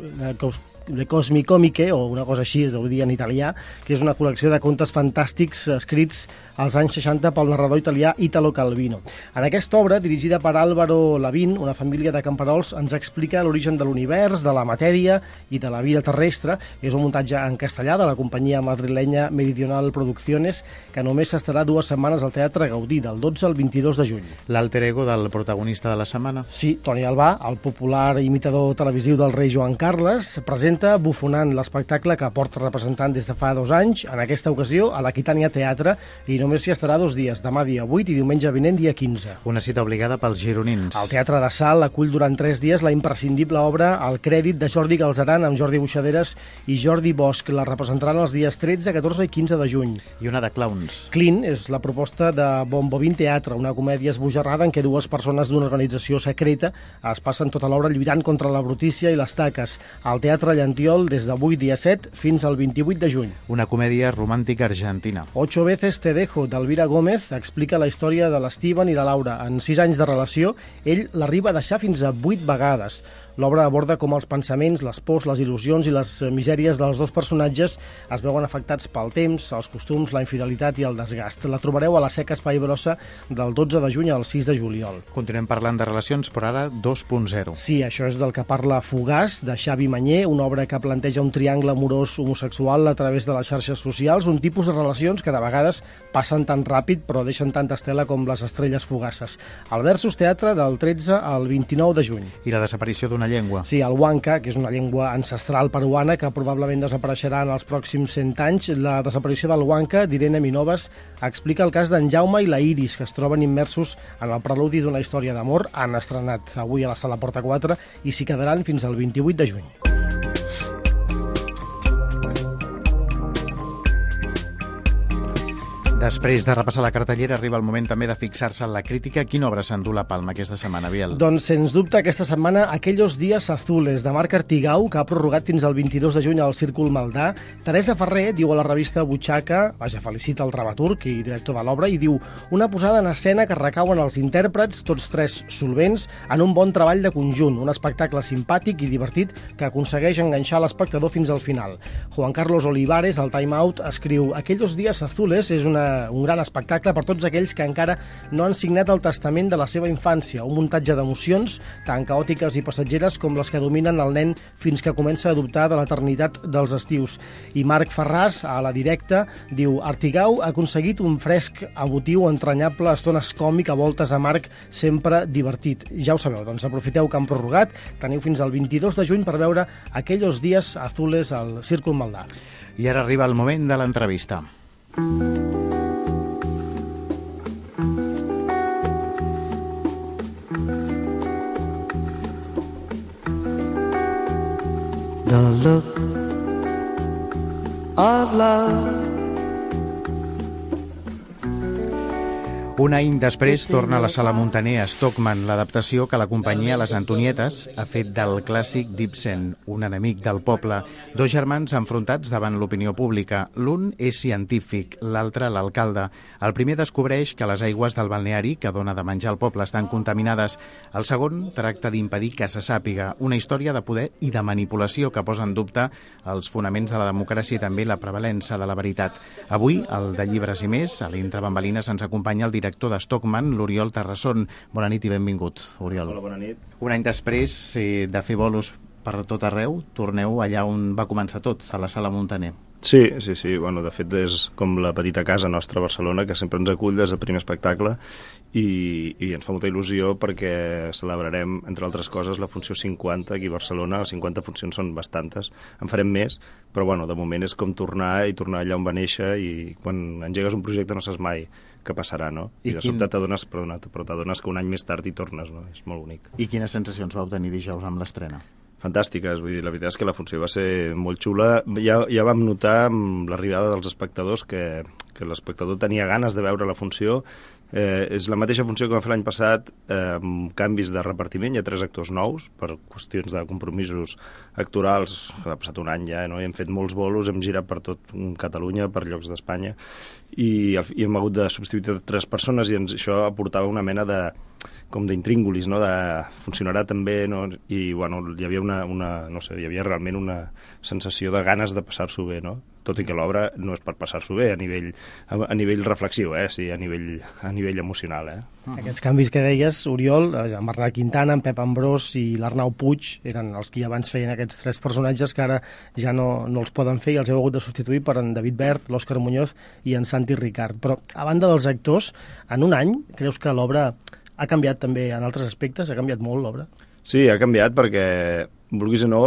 [SPEAKER 4] Le Cosmicomiche, o una cosa així, es deu dir en italià, que és una col·lecció de contes fantàstics escrits als anys seixanta pel narrador italià Italo Calvino. En aquesta obra, dirigida per Álvaro Lavín, una família de camperols ens explica l'origen de l'univers, de la matèria i de la vida terrestre. És un muntatge en castellà de la companyia madrilenya Meridional Producciones, que només estarà dues setmanes al Teatre Gaudí, del dotze al vint-i-dos de juny.
[SPEAKER 2] L'alter ego del protagonista de la setmana?
[SPEAKER 4] Sí, Toni Albà, el popular imitador televisiu del rei Joan Carles, presenta bufonant l'espectacle que porta representant des de fa dos anys, en aquesta ocasió a l'Aquitània Teatre, i només s'hi estarà dos dies, demà dia vuit i diumenge vinent dia quinze.
[SPEAKER 2] Una cita obligada pels gironins.
[SPEAKER 4] El Teatre de Salt acull durant tres dies la imprescindible obra El crèdit de Jordi Galzeran amb Jordi Buixaderes i Jordi Bosch. La representaran els dies tretze, catorze i quinze de juny.
[SPEAKER 2] I una de clowns.
[SPEAKER 4] Clean és la proposta de Bombovin Teatre, una comèdia esbojarrada en què dues persones d'una organització secreta es passen tota l'obra lluitant contra la brutícia i les taques. Al Teatre Llantiol des d'avui dia set fins al vint-i-vuit de juny.
[SPEAKER 2] Una comèdia romàntica argentina.
[SPEAKER 4] Ocho veces te dejo, d'Elvira Gómez, explica la història de l'Steven i la Laura. En sis anys de relació, ell l'arriba a deixar fins a vuit vegades. L'obra aborda com els pensaments, les pors, les il·lusions i les misèries dels dos personatges es veuen afectats pel temps, els costums, la infidelitat i el desgast. La trobareu a la Seca Espai Brossa del dotze de juny al sis de juliol.
[SPEAKER 2] Continuem parlant de relacions, però ara dos punt zero.
[SPEAKER 4] Sí, això és del que parla Fugaç, de Xavi Manyer, una obra que planteja un triangle amorós homosexual a través de les xarxes socials, un tipus de relacions que de vegades passen tan ràpid però deixen tanta estela com les estrelles fugaces. Al Versus Teatre del tretze al vint-i-nou de juny.
[SPEAKER 2] I la desaparició d'una llengua.
[SPEAKER 4] Sí, el huanca, que és una llengua ancestral peruana que probablement desapareixerà en els pròxims cent anys. La desaparició del huanca, d'Irene Minovas, explica el cas d'en Jaume i la Iris, que es troben immersos en el preludi d'una història d'amor. Han estrenat avui a la Sala Porta quatre i s'hi quedaran fins al vint-i-vuit de juny.
[SPEAKER 2] Després de repassar la cartellera, arriba el moment també de fixar-se en la crítica. Quina obra s'endú la palma aquesta setmana, Biel?
[SPEAKER 4] Doncs, sens dubte, aquesta setmana Aquellos días azules, de Marc Artigau, que ha prorrogat fins al vint-i-dos de juny al Círcul Maldà. Teresa Ferrer diu a la revista Butxaca, vaja, felicita el dramaturg i director de l'obra, i diu una posada en escena que recau en els intèrprets, tots tres solvents, en un bon treball de conjunt, un espectacle simpàtic i divertit que aconsegueix enganxar l'espectador fins al final. Juan Carlos Olivares, al Time Out, escriu Aquellos días azules és una un gran espectacle per tots aquells que encara no han signat el testament de la seva infància, un muntatge d'emocions tan caòtiques i passatgeres com les que dominen el nen fins que comença a dubtar de l'eternitat dels estius. I Marc Ferràs, a La Directa, diu Artigau ha aconseguit un fresc emotiu, entranyable, a estones còmic, a voltes amarg, sempre divertit. Ja ho sabeu, doncs aprofiteu que han prorrogat, teniu fins al vint-i-dos de juny per veure Aquellos días azules al Círcul Maldà.
[SPEAKER 2] I ara arriba el moment de l'entrevista.
[SPEAKER 7] The look of love.
[SPEAKER 2] Un any després torna a la Sala Muntaner a Stockman, l'adaptació que la companyia Les Antonietes ha fet del clàssic d'Ibsen, un enemic del poble. Dos germans enfrontats davant l'opinió pública. L'un és científic, l'altre l'alcalde. El primer descobreix que les aigües del balneari que dona de menjar al poble estan contaminades. El segon tracta d'impedir que se sàpiga. Una història de poder i de manipulació que posa en dubte els fonaments de la democràcia i també la prevalença de la veritat. Avui, al de Llibres i més, a l'Intre Bambalines ens acompanya el director director de Stockman, l'Oriol Terrasson. Bona nit i benvingut, Oriol.
[SPEAKER 8] Hola, bona nit.
[SPEAKER 2] Un any després eh, de fer bolos per tot arreu, torneu allà on va començar tot, a la Sala Muntaner.
[SPEAKER 8] Sí, sí, sí. Bueno, de fet, és com la petita casa nostra a Barcelona, que sempre ens acull des del primer espectacle i, i ens fa molta il·lusió perquè celebrarem, entre altres coses, la funció cinquanta aquí a Barcelona. Les cinquanta funcions són bastantes, en farem més, però bueno, de moment és com tornar i tornar allà on va néixer i quan engegues un projecte no saps mai què passarà, no? I, I de quin... sobte t'adones, perdona, però t'adones que un any més tard hi tornes, no? És molt bonic.
[SPEAKER 2] I quines sensacions vau tenir dijous amb l'estrena?
[SPEAKER 8] Fantàstiques, vull dir, la veritat és que la funció va ser molt xula. Ja, ja vam notar amb l'arribada dels espectadors que, que l'espectador tenia ganes de veure la funció. Eh, és la mateixa funció que vam fer l'any passat, eh, amb canvis de repartiment. Hi ha tres actors nous per qüestions de compromisos actorals. Ha passat un any ja, no? I hem fet molts bolos, hem girat per tot Catalunya, per llocs d'Espanya, i, i hem hagut de substituir tres persones i ens, això aportava una mena de com d'intríngulis, no? De funcionarà també, no? I bueno, hi havia una, una, no sé, hi havia realment una sensació de ganes de passar-s'ho bé, no? Tot i que l'obra no és per passar-s'ho bé a nivell, a, a nivell reflexiu, eh? Sí, a nivell, a nivell emocional, eh?
[SPEAKER 4] Uh-huh. Aquests canvis que deies, Oriol, en Bernat Quintana, en Pep Ambrós i l'Arnau Puig eren els que abans feien aquests tres personatges que ara ja no, no els poden fer i els heu hagut de substituir per en David Bert, l'Òscar Muñoz i en Santi Ricard. Però, a banda dels actors, en un any, creus que l'obra ha canviat també en altres aspectes? Ha canviat molt l'obra?
[SPEAKER 8] Sí, ha canviat perquè, vulguis o no,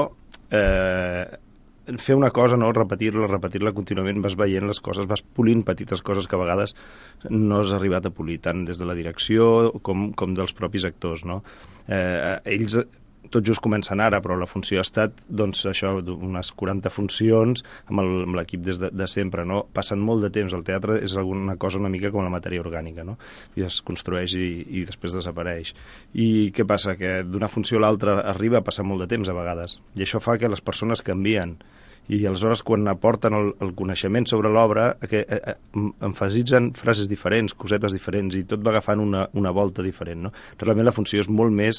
[SPEAKER 8] eh, fer una cosa, no, repetir-la, repetir-la contínuament, vas veient les coses, vas polint petites coses que a vegades no has arribat a polir, tant des de la direcció com, com dels propis actors, no? Eh, ells tot just comencen ara, però la funció ha estat, doncs, això, unes quaranta funcions amb el- amb l'equip des de, de sempre, no? Passen molt de temps. El teatre és alguna cosa una mica com la matèria orgànica, no? I es construeix i, i després desapareix. I què passa? Que d'una funció a l'altra arriba a passar molt de temps, a vegades. I això fa que les persones canvien. I aleshores, quan aporten el, el coneixement sobre l'obra, que eh, eh, emfasitzen frases diferents, cosetes diferents, i tot va agafant una, una volta diferent, no? Realment la funció és molt més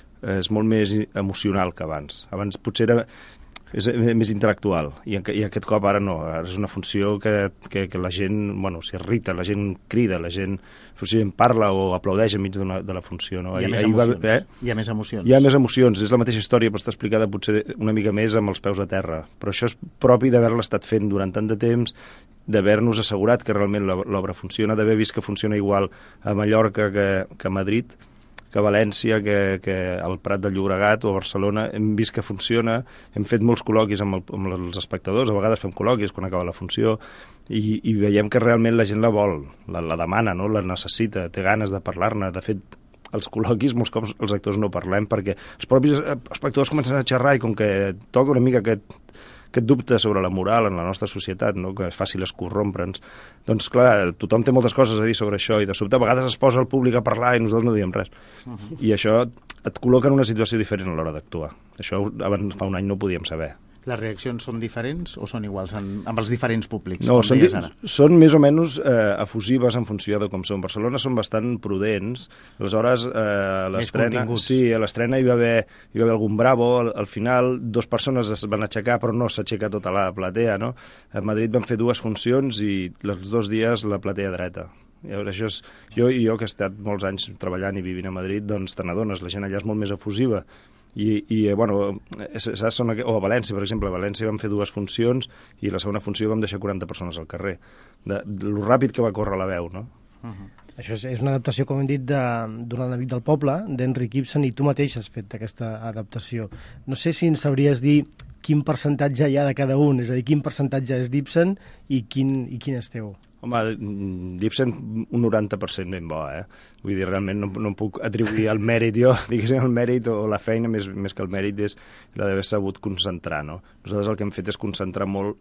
[SPEAKER 8] és molt més emocional que abans. Abans potser era és més intel·lectual, i, i aquest cop ara no, ara és una funció que, que, que la gent, bueno, s'irrita, la gent crida, la gent, la gent parla o aplaudeix enmig de, una, de la funció, no?
[SPEAKER 2] Hi ha,
[SPEAKER 8] Ahir,
[SPEAKER 2] més
[SPEAKER 8] ahir va,
[SPEAKER 2] emocions.
[SPEAKER 8] eh?
[SPEAKER 2] Hi ha més emocions.
[SPEAKER 8] Hi ha més emocions, és la mateixa història, però està explicada potser una mica més amb els peus a terra. Però això és propi d'haver-la estat fent durant tant de temps, d'haver-nos assegurat que realment l'obra funciona, d'haver vist que funciona igual a Mallorca que, que a Madrid, que a València, que, que al Prat de Llobregat o a Barcelona. Hem vist que funciona, hem fet molts col·loquis amb, el, amb els espectadors, a vegades fem col·loquis quan acaba la funció, i, i veiem que realment la gent la vol, la, la demana, no? La necessita, té ganes de parlar-ne. De fet, els col·loquis molts cops els actors no parlem perquè els propis espectadors comencen a xerrar i com que toca una mica aquest, aquest dubte sobre la moral en la nostra societat, no? Que és fàcil escorrompre'ns, doncs clar, tothom té moltes coses a dir sobre això i de sobte a vegades es posa el públic a parlar i nosaltres no diem res. Uh -huh. I això et col·loca en una situació diferent a l'hora d'actuar. Això abans fa un any no ho podíem saber.
[SPEAKER 2] Les reaccions són diferents o són iguals en, amb els diferents públics?
[SPEAKER 8] No, són, són més o menys eh, efusives en funció de com són. Barcelona són bastant prudents, aleshores eh, a l'estrena sí, a l'estrena hi va haver hi va haver algun bravo, al, al final dos persones es van aixecar però no s'aixeca tota la platea, no? A Madrid van fer dues funcions i els dos dies la platea dreta. I veure, això és, jo i jo que he estat molts anys treballant i vivint a Madrid, doncs te n'adones, la gent allà és molt més efusiva. I, i bueno, saps, o a València, per exemple, a València vam fer dues funcions i la segona funció vam deixar quaranta persones al carrer, de, de lo ràpid que va córrer la veu, no?
[SPEAKER 4] Uh-huh. Això és, és una adaptació, com hem dit, de, durant la nit del poble, d'Henrik Ibsen, i tu mateix has fet aquesta adaptació. No sé si ens sabries dir quin percentatge hi ha de cada un, és a dir, quin percentatge és d'Ibsen i quin, i quin és teu.
[SPEAKER 8] Home, d'Ibsen un noranta per cent ben bo, eh? Vull dir, realment no, no puc atribuir el mèrit jo, diguéssim, el mèrit o la feina, més, més que el mèrit és la d'haver sabut concentrar, no? Nosaltres el que hem fet és concentrar molt...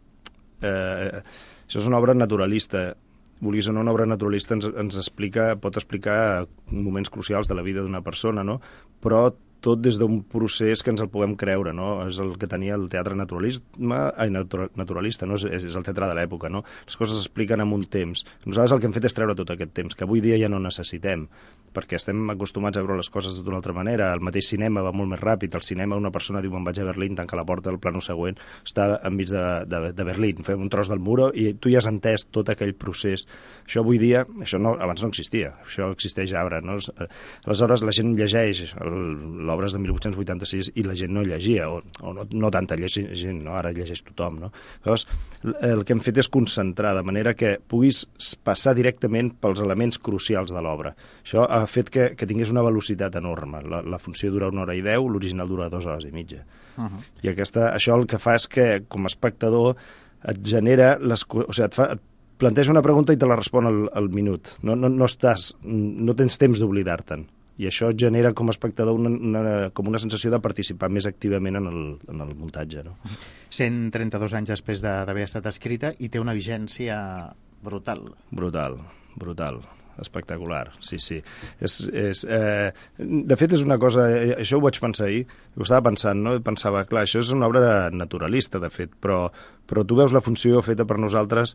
[SPEAKER 8] Eh, això és una obra naturalista. Vulguis o no, una obra naturalista ens, ens explica, pot explicar moments crucials de la vida d'una persona, no? Però tot des d'un procés que ens el puguem creure, no? És el que tenia el teatre naturalisme, ai, naturalista, no? És, és el teatre de l'època, no? Les coses s'expliquen en un temps. Nosaltres el que hem fet és treure tot aquest temps, que avui dia ja no necessitem, perquè estem acostumats a veure les coses d'una altra manera. El mateix cinema va molt més ràpid. Al cinema una persona diu, me'n vaig a Berlín, tanca la porta, el plano següent està enmig de, de, de Berlín, fem un tros del muro i tu ja has entès tot aquell procés. Això avui dia, això no, abans no existia, això existeix ara, no? Aleshores la gent llegeix l'obra de mil vuit-cents vuitanta-sis i la gent no llegia, o, o no, no tanta gent, no? Ara llegeix tothom, no? Llavors, el que hem fet és concentrar, de manera que puguis passar directament pels elements crucials de l'obra. Això ha fet que, que tingués una velocitat enorme. La, la funció dura una hora i deu, l'original dura dues hores i mitja. Uh -huh. I aquesta, això el que fa és que, com a espectador, et genera... Les, o sigui, et, fa, et planteja una pregunta i te la respon al, al minut. No, no, no, estàs, no tens temps d'oblidar-te'n. I això genera com a espectador una, una, com una sensació de participar més activament en el, en el muntatge. No?
[SPEAKER 2] cent trenta-dos anys després d'haver estat escrita i té una vigència brutal.
[SPEAKER 8] Brutal, brutal. Espectacular, sí, sí. És, és, eh, de fet, és una cosa... Això ho vaig pensar ahir, ho estava pensant, no? Pensava, clar, això és una obra naturalista, de fet, però, però tu veus la funció feta per nosaltres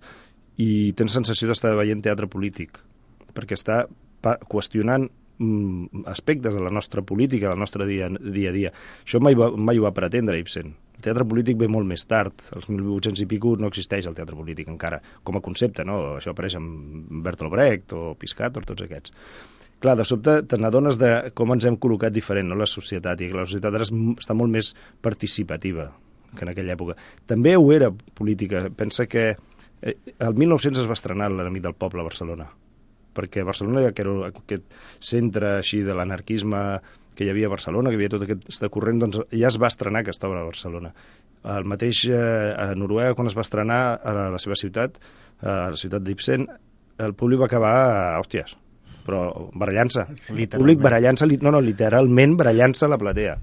[SPEAKER 8] i tens sensació d'estar veient teatre polític, perquè està qüestionant aspectes de la nostra política, del nostre dia, dia a dia. Això mai, va, mai ho va pretendre Ibsen. El teatre polític ve molt més tard. Als mil vuit-cents i pico no existeix el teatre polític encara, com a concepte, no? Això apareix amb Bertolt Brecht o Piscator, tots aquests. Clar, de sobte te n'adones de com ens hem col·locat diferent, no?, la societat, i la societat ara està molt més participativa que en aquella època. També ho era política. Pensa que eh, el mil nou-cents es va estrenar l'Enemic del Poble a Barcelona, perquè Barcelona, que era aquest centre així de l'anarquisme que hi havia a Barcelona, que hi havia tot aquest corrent, doncs ja es va estrenar aquesta obra a Barcelona. El mateix eh, a Noruega, quan es va estrenar a la seva ciutat, a la ciutat d'Ibsen, el públic va acabar, hòsties, però barallant-se. El públic barallant-se, no, no, literalment barallant-se a la platea.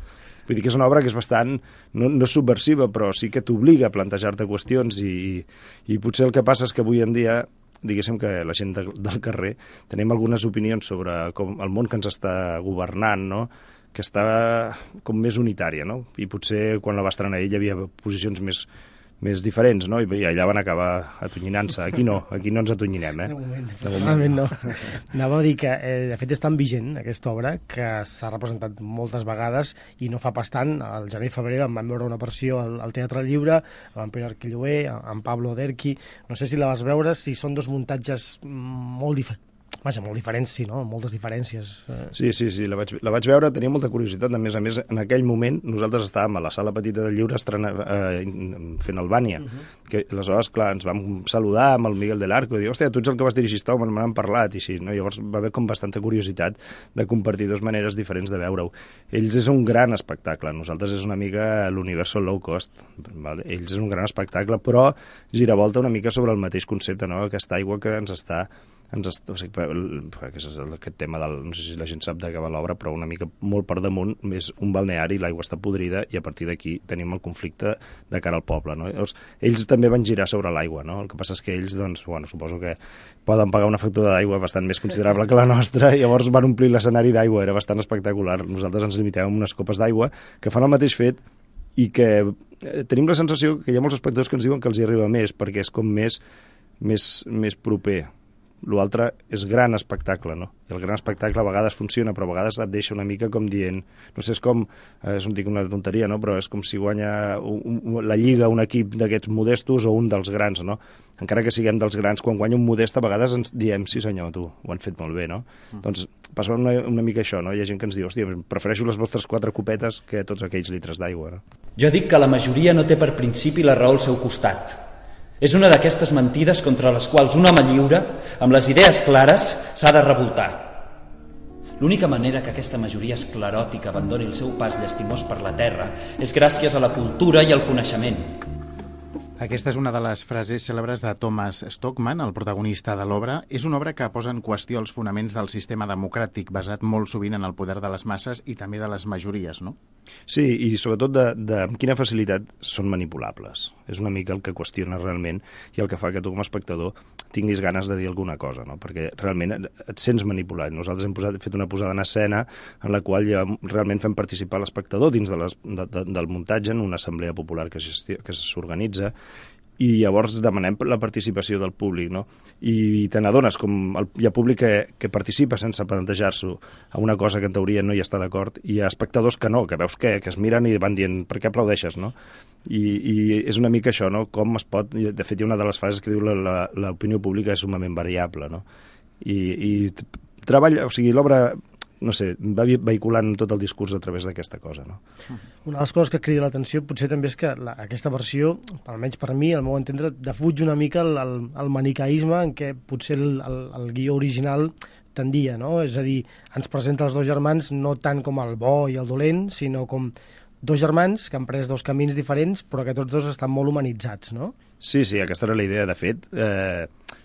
[SPEAKER 8] Vull dir que és una obra que és bastant, no, no subversiva, però sí que t'obliga a plantejar-te qüestions i, i potser el que passa és que avui en dia, diguéssim que la gent de, del carrer tenim algunes opinions sobre com el món que ens està governant, no?, que està com més unitària, no? I potser quan la va estrenar ell hi havia posicions més, més diferents, no? I allà van acabar atonyinant-se. Aquí no, aquí no ens atonyinem, eh?
[SPEAKER 4] De moment, de moment no. Anava a dir que, eh, de fet, és tan vigent aquesta obra que s'ha representat moltes vegades i no fa pas tant. Al gener i febrer vam veure una versió al, al Teatre Lliure, amb en Pere Arquilloé, amb Pablo Derqui. No sé si la vas veure, si són dos muntatges molt diferents. Vaja, molt diferents, sí, no? Moltes diferències.
[SPEAKER 8] Sí, sí, sí, la vaig, la vaig veure, tenia molta curiositat. A més a més, en aquell moment nosaltres estàvem a la sala petita del Lliure estrena, eh, fent Albània. Uh -huh. Que aleshores, clar, ens vam saludar amb el Miguel del Arco i dir, hòstia, tu ets el que vas dirigir aquesta obra, me n'han parlat, i sí, no? Llavors va haver com bastanta curiositat de compartir dues maneres diferents de veure-ho. Ells és un gran espectacle, nosaltres és una mica l'universo low cost, vale? Ells és un gran espectacle, però giravolta una mica sobre el mateix concepte, no? Aquesta aigua que ens està ens est... o sigui, aquest, és aquest tema del, no sé si la gent sap de què va l'obra, però una mica molt per damunt és un balneari, l'aigua està podrida i a partir d'aquí tenim el conflicte de cara al poble, no? Llavors, ells també van girar sobre l'aigua, no? El que passa és que ells, doncs, bueno, suposo que poden pagar una factura d'aigua bastant més considerable que la nostra, i llavors van omplir l'escenari d'aigua, era bastant espectacular. Nosaltres ens limitem amb unes copes d'aigua que fan el mateix fet i que eh, tenim la sensació que hi ha molts espectadors que ens diuen que els hi arriba més, perquè és com més, més, més proper. L'altre és gran espectacle, no? I el gran espectacle a vegades funciona, però a vegades et deixa una mica com dient... No sé, és com... Eh, és un, dic una tonteria, no? Però és com si guanya un, un, la Lliga un equip d'aquests modestos o un dels grans, no? Encara que siguem dels grans, quan guanya un modest, a vegades ens diem, sí senyor, tu, ho han fet molt bé, no? Mm. Doncs passa una, una mica això, no? Hi ha gent que ens diu, hòstia, prefereixo les vostres quatre copetes que tots aquells litres d'aigua, no?
[SPEAKER 9] Jo dic que la majoria no té per principi la raó al seu costat. És una d'aquestes mentides contra les quals un home lliure, amb les idees clares, s'ha de revoltar. L'única manera que aquesta majoria escleròtica abandoni el seu pas llastimós per la terra és gràcies a la cultura i al coneixement.
[SPEAKER 2] Aquesta és una de les frases cèlebres de Thomas Stockman, el protagonista de l'obra. És una obra que posa en qüestió els fonaments del sistema democràtic, basat molt sovint en el poder de les masses i també de les majories, no?
[SPEAKER 8] Sí, i sobretot de, de amb quina facilitat són manipulables. És una mica el que qüestiona realment i el que fa que tu com a espectador tinguis ganes de dir alguna cosa, no? Perquè realment et sents manipulat. Nosaltres hem posat, fet una posada en escena en la qual ja realment fem participar l'espectador dins de les, de, de, del muntatge en una assemblea popular que s'organitza, i llavors demanem la participació del públic, no? I, i te n'adones com el, hi ha públic que, que participa sense plantejar-s'ho a una cosa que en teoria no hi està d'acord, i hi ha espectadors que no, que veus que, que es miren i van dient per què aplaudeixes, no? I, i és una mica això, no? Com es pot... De fet, hi ha una de les frases que diu l'opinió pública és sumament variable, no? I, i treballa... O sigui, l'obra... no sé, va vehiculant tot el discurs a través d'aquesta cosa, no?
[SPEAKER 4] Una de les coses que crida l'atenció potser també és que la, aquesta versió, almenys per mi, al meu entendre, defuig una mica el, el, el manicaïsme en què potser el, el, el guió original tendia, no? És a dir, ens presenta els dos germans no tant com el bo i el dolent, sinó com dos germans que han pres dos camins diferents, però que tots dos estan molt humanitzats, no?
[SPEAKER 8] Sí, sí, aquesta era la idea. De fet, eh,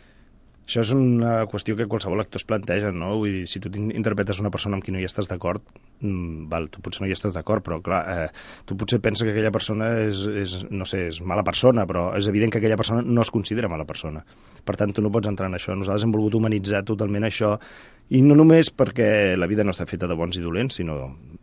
[SPEAKER 8] això és una qüestió que qualsevol actor es planteja, no? Vull dir, si tu interpretes una persona amb qui no hi estàs d'acord, mm, val, tu potser no hi estàs d'acord, però clar, eh, tu potser penses que aquella persona és, és, no sé, és mala persona, però és evident que aquella persona no es considera mala persona. Per tant, tu no pots entrar en això. Nosaltres hem volgut humanitzar totalment això, i no només perquè la vida no està feta de bons i dolents, sinó,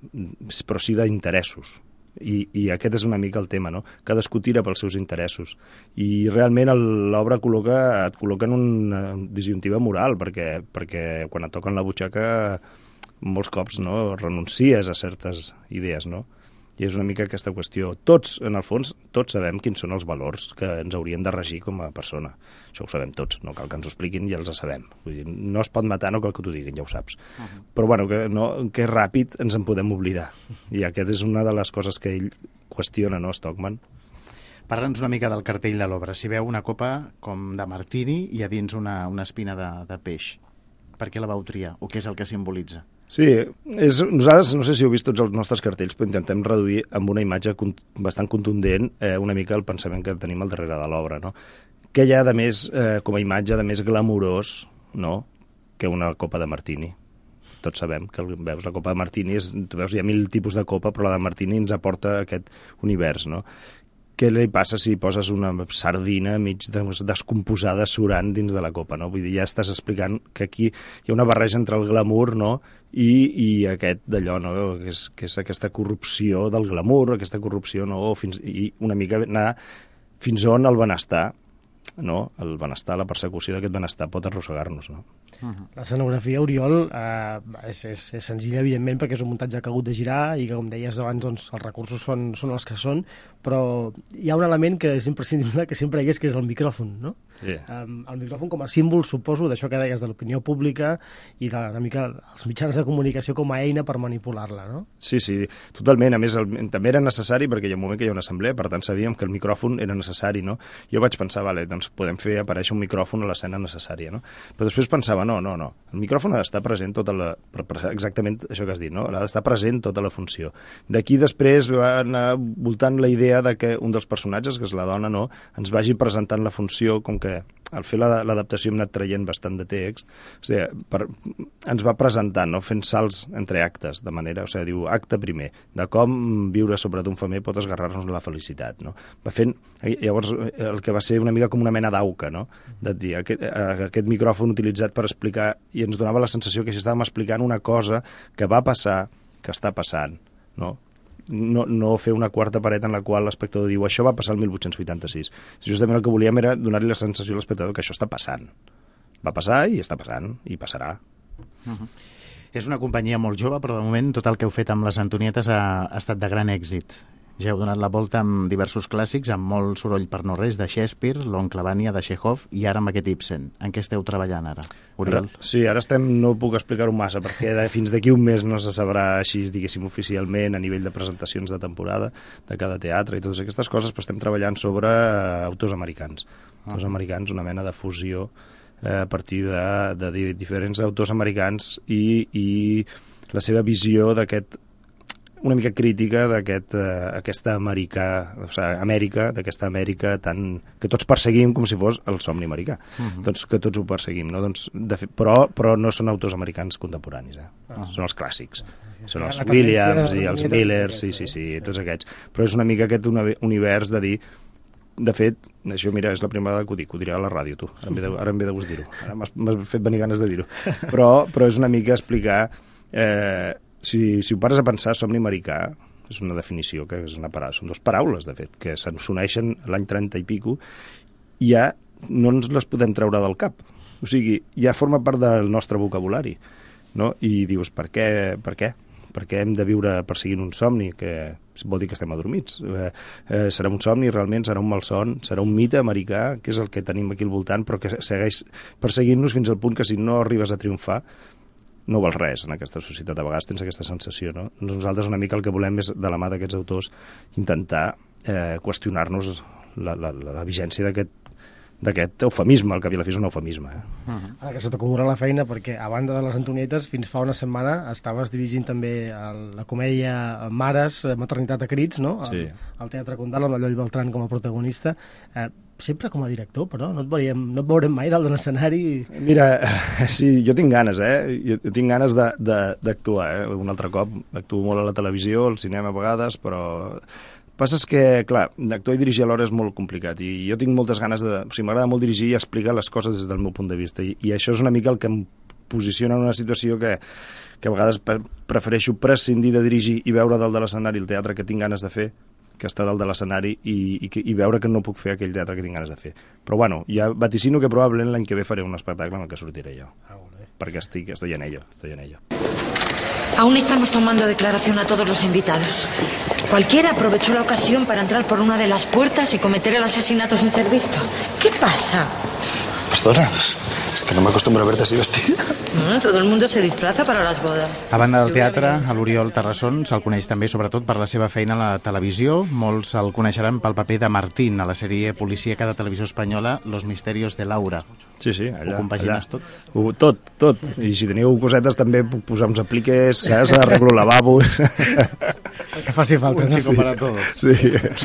[SPEAKER 8] però sí d'interessos. I, i aquest és una mica el tema, no? Cadascú tira pels seus interessos i realment l'obra col·loca, et col·loca en una disjuntiva moral, perquè, perquè quan et toquen la butxaca molts cops, no, renuncies a certes idees, no? I és una mica aquesta qüestió. Tots, en el fons, tots sabem quins són els valors que ens haurien de regir com a persona. Això ho sabem tots, no cal que ens ho expliquin, ja els sabem. Vull dir, no es pot matar, no cal que t'ho diguin, ja ho saps. Uh -huh. Però bueno, que, no, que ràpid ens en podem oblidar. I aquesta és una de les coses que ell qüestiona, no, Stockman?
[SPEAKER 2] Parla'ns una mica del cartell de l'obra. Si veu una copa com de martini i a dins una, una espina de, de peix. Per què la vau triar? O què és el que simbolitza?
[SPEAKER 8] Sí, és, nosaltres, no sé si heu vist tots els nostres cartells, però intentem reduir amb una imatge bastant contundent eh, una mica el pensament que tenim al darrere de l'obra, no? Què hi ha de més, eh, com a imatge, de més glamurós, no?, que una copa de martini. tots sabem que el, veus la copa de Martini, és, tu veus, hi ha mil tipus de copa, però la de Martini ens aporta aquest univers, no? Què li passa si poses una sardina mig descomposada surant dins de la copa, no? Vull dir, ja estàs explicant que aquí hi ha una barreja entre el glamour, no?, i, i aquest d'allò, no?, que és, que és aquesta corrupció del glamour, aquesta corrupció, no?, fins, i una mica anar fins on el benestar, no?, el benestar, la persecució d'aquest benestar pot arrossegar-nos, no?
[SPEAKER 4] L'escenografia, Oriol, eh, és, és, és senzilla, evidentment, perquè és un muntatge que ha hagut de girar i que, com deies abans, doncs, els recursos són, són els que són, però hi ha un element que és imprescindible que sempre hi és, que és el micròfon, no?
[SPEAKER 8] Sí.
[SPEAKER 4] Um, el micròfon com a símbol, suposo, d'això que deies de l'opinió pública i de, una mica els mitjans de comunicació com a eina per manipular-la, no?
[SPEAKER 8] Sí, sí, totalment. A més, el, també era necessari perquè hi ha un moment que hi ha una assemblea, per tant sabíem que el micròfon era necessari, no? Jo vaig pensar, vale, doncs podem fer aparèixer un micròfon a l'escena necessària, no? Però després pensava, no, no, no, el micròfon ha d'estar present tota la... exactament això que has dit, no? Ha d'estar present tota la funció. D'aquí després va anar voltant la idea de que un dels personatges, que és la dona, no?, ens vagi presentant la funció, com que al fer l'adaptació hem anat traient bastant de text, o sigui, per, ens va presentant, no?, fent salts entre actes, de manera, o sigui, diu, acte primer, de com viure sobre d'un femer pot esgarrar-nos la felicitat, no? Va fent, llavors, el que va ser una mica com una mena d'auca, no?, de dir, aquest, aquest micròfon utilitzat per explicar, i ens donava la sensació que si estàvem explicant una cosa que va passar, que està passant, no?, No, no fer una quarta paret en la qual l'espectador diu això va passar el mil vuit-cents vuitanta-sis. Justament el que volíem era donar-li la sensació a l'espectador que això està passant. Va passar i està passant, i passarà.
[SPEAKER 2] Uh-huh. És una companyia molt jove, però de moment tot el que heu fet amb les Antonietes ha, ha estat de gran èxit. Ja heu donat la volta amb diversos clàssics, amb molt soroll per no res, de Shakespeare, l'Oncle Vanya, de Chekhov, i ara amb aquest Ibsen. En què esteu treballant ara, Oriol?
[SPEAKER 8] Ara, sí, ara estem, no puc explicar-ho massa, perquè de, fins d'aquí un mes no se sabrà així, diguéssim, oficialment, a nivell de presentacions de temporada, de cada teatre i totes aquestes coses, però estem treballant sobre uh, autors americans. Autors ah. americans, una mena de fusió eh, a partir de, de diferents autors americans i, i la seva visió d'aquest una mica crítica d'aquest uh, aquesta americà, o sigui, Amèrica, d'aquesta Amèrica tan, que tots perseguim com si fos el somni americà. Uh-huh. Doncs que tots ho perseguim, no? Doncs, de fet, però, però no són autors americans contemporanis, eh? Uh-huh. Són els clàssics. Uh-huh. Són els Williams i els Millers, sí, sí, sí, tots aquests. Però és una mica aquest univers de dir, de fet, això, mira, és la primera vegada que ho dic, ho diré a la ràdio, tu. Ara em ve de, ara em ve de gust dir-ho. Ara m'has, m'has fet venir ganes de dir-ho. Però, però és una mica explicar... Eh, Si, si ho pares a pensar, somni americà és una definició que és una paraula, són dues paraules, de fet, que s'uneixen l'any trenta i pico i ja no ens les podem treure del cap. O sigui, ja forma part del nostre vocabulari, no? I dius, per què? Per què? Per què hem de viure perseguint un somni? Que vol dir que estem adormits. Eh, eh, serà un somni, realment serà un malson, serà un mite americà, que és el que tenim aquí al voltant, però que segueix perseguint-nos fins al punt que si no arribes a triomfar no vols res en aquesta societat, a vegades tens aquesta sensació, no? Nosaltres una mica el que volem és, de la mà d'aquests autors, intentar eh, qüestionar-nos la, la, la, la vigència d'aquest d'aquest eufemisme, el que havia la fi és un eufemisme. Eh? Uh-huh.
[SPEAKER 4] Ara que se t'acumula la feina, perquè a banda de les Antonietes, fins fa una setmana estaves dirigint també el, la comèdia Mares, Maternitat a crits, no?
[SPEAKER 8] Sí.
[SPEAKER 4] Al, al Teatre Condal, amb la Lloll Beltran com a protagonista. Eh, sempre com a director, però no et veurem, no et veurem mai dalt d'un escenari.
[SPEAKER 8] Mira, sí, jo tinc ganes, eh? Jo, jo tinc ganes d'actuar, eh? Un altre cop, actuo molt a la televisió, al cinema a vegades, però... Passa és que, clar, actuar i dirigir alhora és molt complicat i jo tinc moltes ganes de... O sigui, m'agrada molt dirigir i explicar les coses des del meu punt de vista i, i això és una mica el que em posiciona en una situació que, que a vegades prefereixo prescindir de dirigir i veure dalt de l'escenari el teatre que tinc ganes de fer que està dalt de l'escenari i, i, i veure que no puc fer aquell teatre que tinc ganes de fer. Però bueno, ja vaticino que probablement l'any que ve faré un espectacle en el que sortiré jo. Ah, perquè estic, estoy en ello, estoy en ello.
[SPEAKER 10] Aún estamos tomando declaración a todos los invitados. Cualquiera aprovechó la ocasión para entrar por una de las puertas y cometer el asesinato sin ser visto. ¿Qué pasa?
[SPEAKER 11] Perdona, és que no m'acostumbro a verte así vestida.
[SPEAKER 10] No, todo el mundo se disfraza para las bodas.
[SPEAKER 2] A banda del teatre, a l'Oriol Tarrasson se'l coneix també sobretot per la seva feina a la televisió. Molts el coneixeran pel paper de Martín a la sèrie policíaca de televisió espanyola Los misterios de Laura.
[SPEAKER 8] Sí, sí, allà.
[SPEAKER 2] Ho compagines
[SPEAKER 8] allà.
[SPEAKER 2] tot?
[SPEAKER 8] Ho, tot, tot. I si teniu cosetes també puc posar uns apliques, saps? Arreglo lavabos.
[SPEAKER 4] El que faci falta.
[SPEAKER 2] Un chico para todo.
[SPEAKER 8] Sí.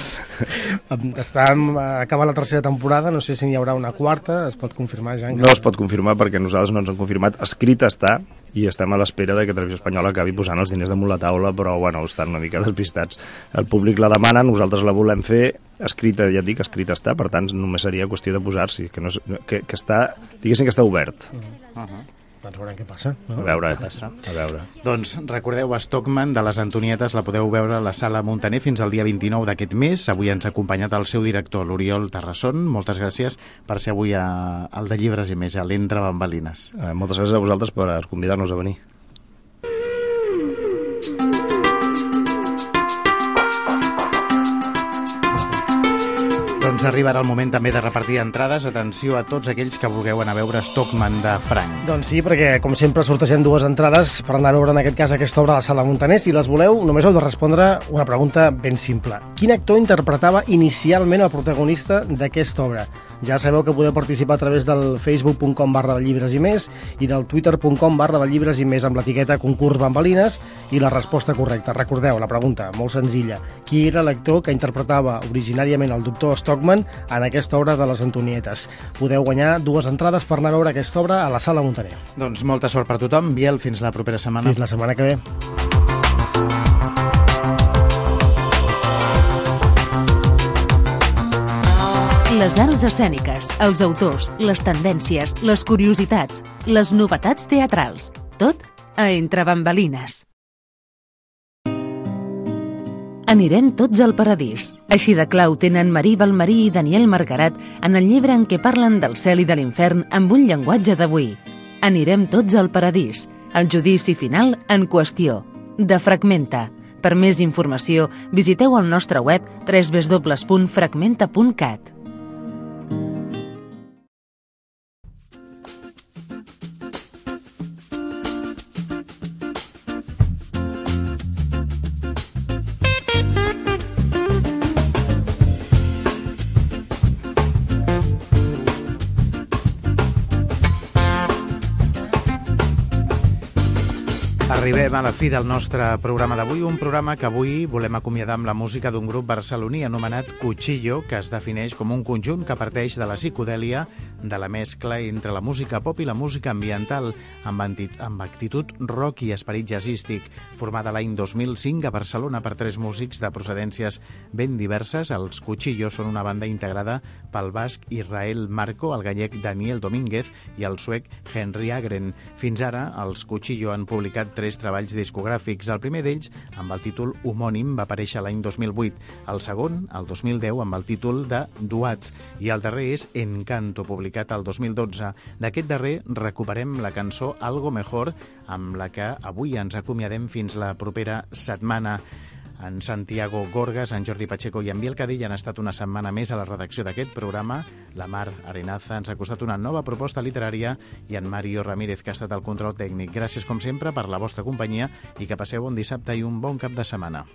[SPEAKER 4] Està acabant la tercera temporada, no sé si n'hi haurà una quarta, es pot confirmar ja?
[SPEAKER 8] No es pot confirmar perquè nosaltres no ens han confirmat. Escrit està, i estem a l'espera de que Televisió Espanyola acabi posant els diners damunt la taula, però bueno, estan una mica despistats. El públic la demana, nosaltres la volem fer, escrita, ja et dic, escrita està, per tant només seria qüestió de posar-s'hi, que, no, que, que està, diguéssim que està obert.
[SPEAKER 4] Uh-huh. Doncs veurem què passa. No?
[SPEAKER 8] A veure, a veure.
[SPEAKER 2] Doncs recordeu, Stockman de les Antonietes la podeu veure a la Sala Muntaner fins al dia vint-i-nou d'aquest mes. Avui ens ha acompanyat el seu director, l'Oriol Terrasson. Moltes gràcies per ser avui a, al de Llibres i Més, a l'Entre Bambalines.
[SPEAKER 8] Eh, moltes gràcies a vosaltres per convidar-nos a venir.
[SPEAKER 2] Doncs arribarà el moment també de repartir entrades. Atenció a tots aquells que vulgueu anar a veure Stockman de Frank.
[SPEAKER 4] Doncs sí, perquè com sempre sortegem dues entrades per anar a veure en aquest cas aquesta obra a la Sala Muntaner. Si les voleu, només heu de respondre una pregunta ben simple. Quin actor interpretava inicialment el protagonista d'aquesta obra? Ja sabeu que podeu participar a través del facebook punt com barra de llibres i més i del twitter punt com barra de llibres i més amb l'etiqueta concurs bambalines i la resposta correcta. Recordeu, la pregunta, molt senzilla. Qui era l'actor que interpretava originàriament el doctor Stockman en aquesta obra de les Antonietes? Podeu guanyar dues entrades per anar a veure aquesta obra a la Sala Muntaner.
[SPEAKER 2] Doncs molta sort per tothom. Biel, fins la propera setmana.
[SPEAKER 4] Fins la setmana que ve.
[SPEAKER 1] Les arts escèniques, els autors, les tendències, les curiositats, les novetats teatrals. Tot a Entre Bambalines. Anirem tots al paradís. Així de clau tenen Marí Balmarí i Daniel Margarat en el llibre en què parlen del cel i de l'infern amb un llenguatge d'avui. Anirem tots al paradís. El judici final en qüestió. De Fragmenta. Per més informació, visiteu el nostre web w w w punt fragmenta punt cat.
[SPEAKER 2] Arribem a la fi del nostre programa d'avui, un programa que avui volem acomiadar amb la música d'un grup barceloní anomenat Cuchillo, que es defineix com un conjunt que parteix de la psicodèlia, de la mescla entre la música pop i la música ambiental, amb, amb actitud rock i esperit jazzístic. Formada l'any dos mil cinc a Barcelona per tres músics de procedències ben diverses, els Cuchillo són una banda integrada pel basc Israel Marco, el gallec Daniel Domínguez i el suec Henry Agren. Fins ara, els Cuchillo han publicat tres treballs discogràfics. El primer d'ells, amb el títol homònim, va aparèixer l'any dos mil vuit. El segon, el dos mil deu, amb el títol de Duats. I el darrer és Encanto, publicat el dos mil dotze. D'aquest darrer recuperem la cançó Algo Mejor, amb la que avui ens acomiadem fins la propera setmana. En Santiago Gorgas, en Jordi Pacheco i en Biel Cadell han estat una setmana més a la redacció d'aquest programa. La Mar Arenaza ens ha costat una nova proposta literària i en Mario Ramírez, que ha estat el control tècnic. Gràcies, com sempre, per la vostra companyia i que passeu bon dissabte i un bon cap de setmana.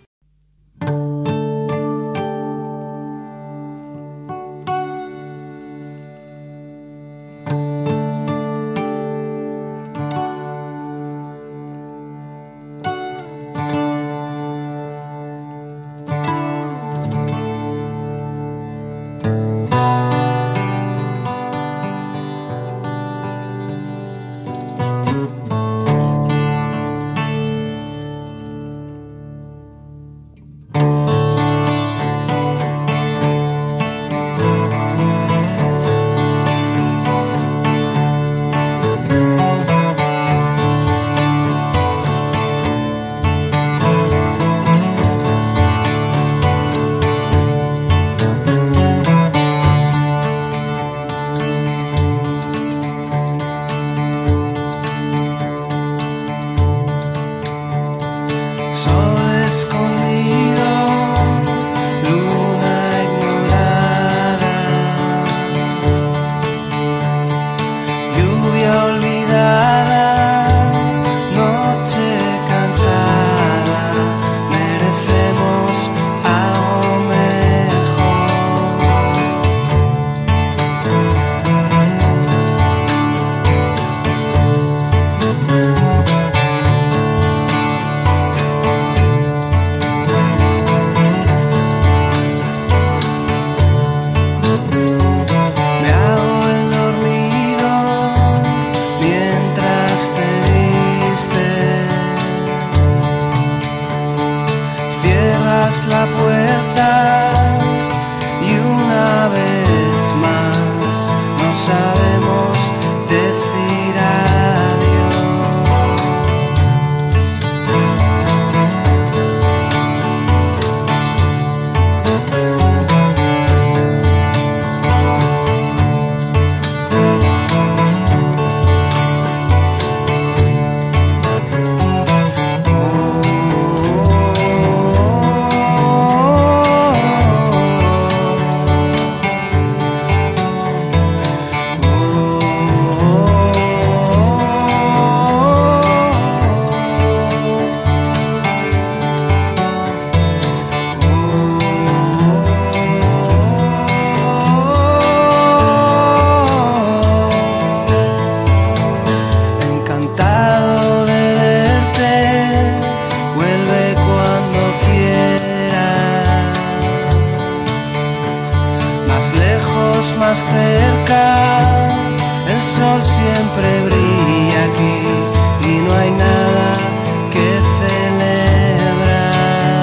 [SPEAKER 12] más cerca, el sol siempre brilla aquí y no hay nada que celebrar.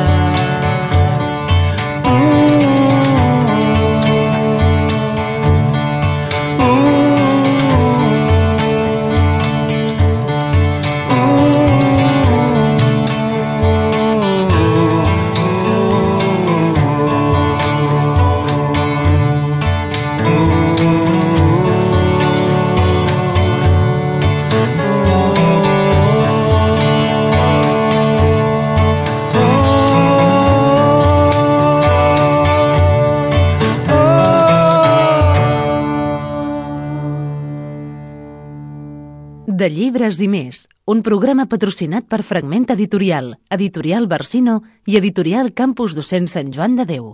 [SPEAKER 12] Uh,
[SPEAKER 1] De llibres i més, un programa patrocinat per Fragment Editorial, Editorial Barsino i Editorial Campus Docent Sant Joan de Déu.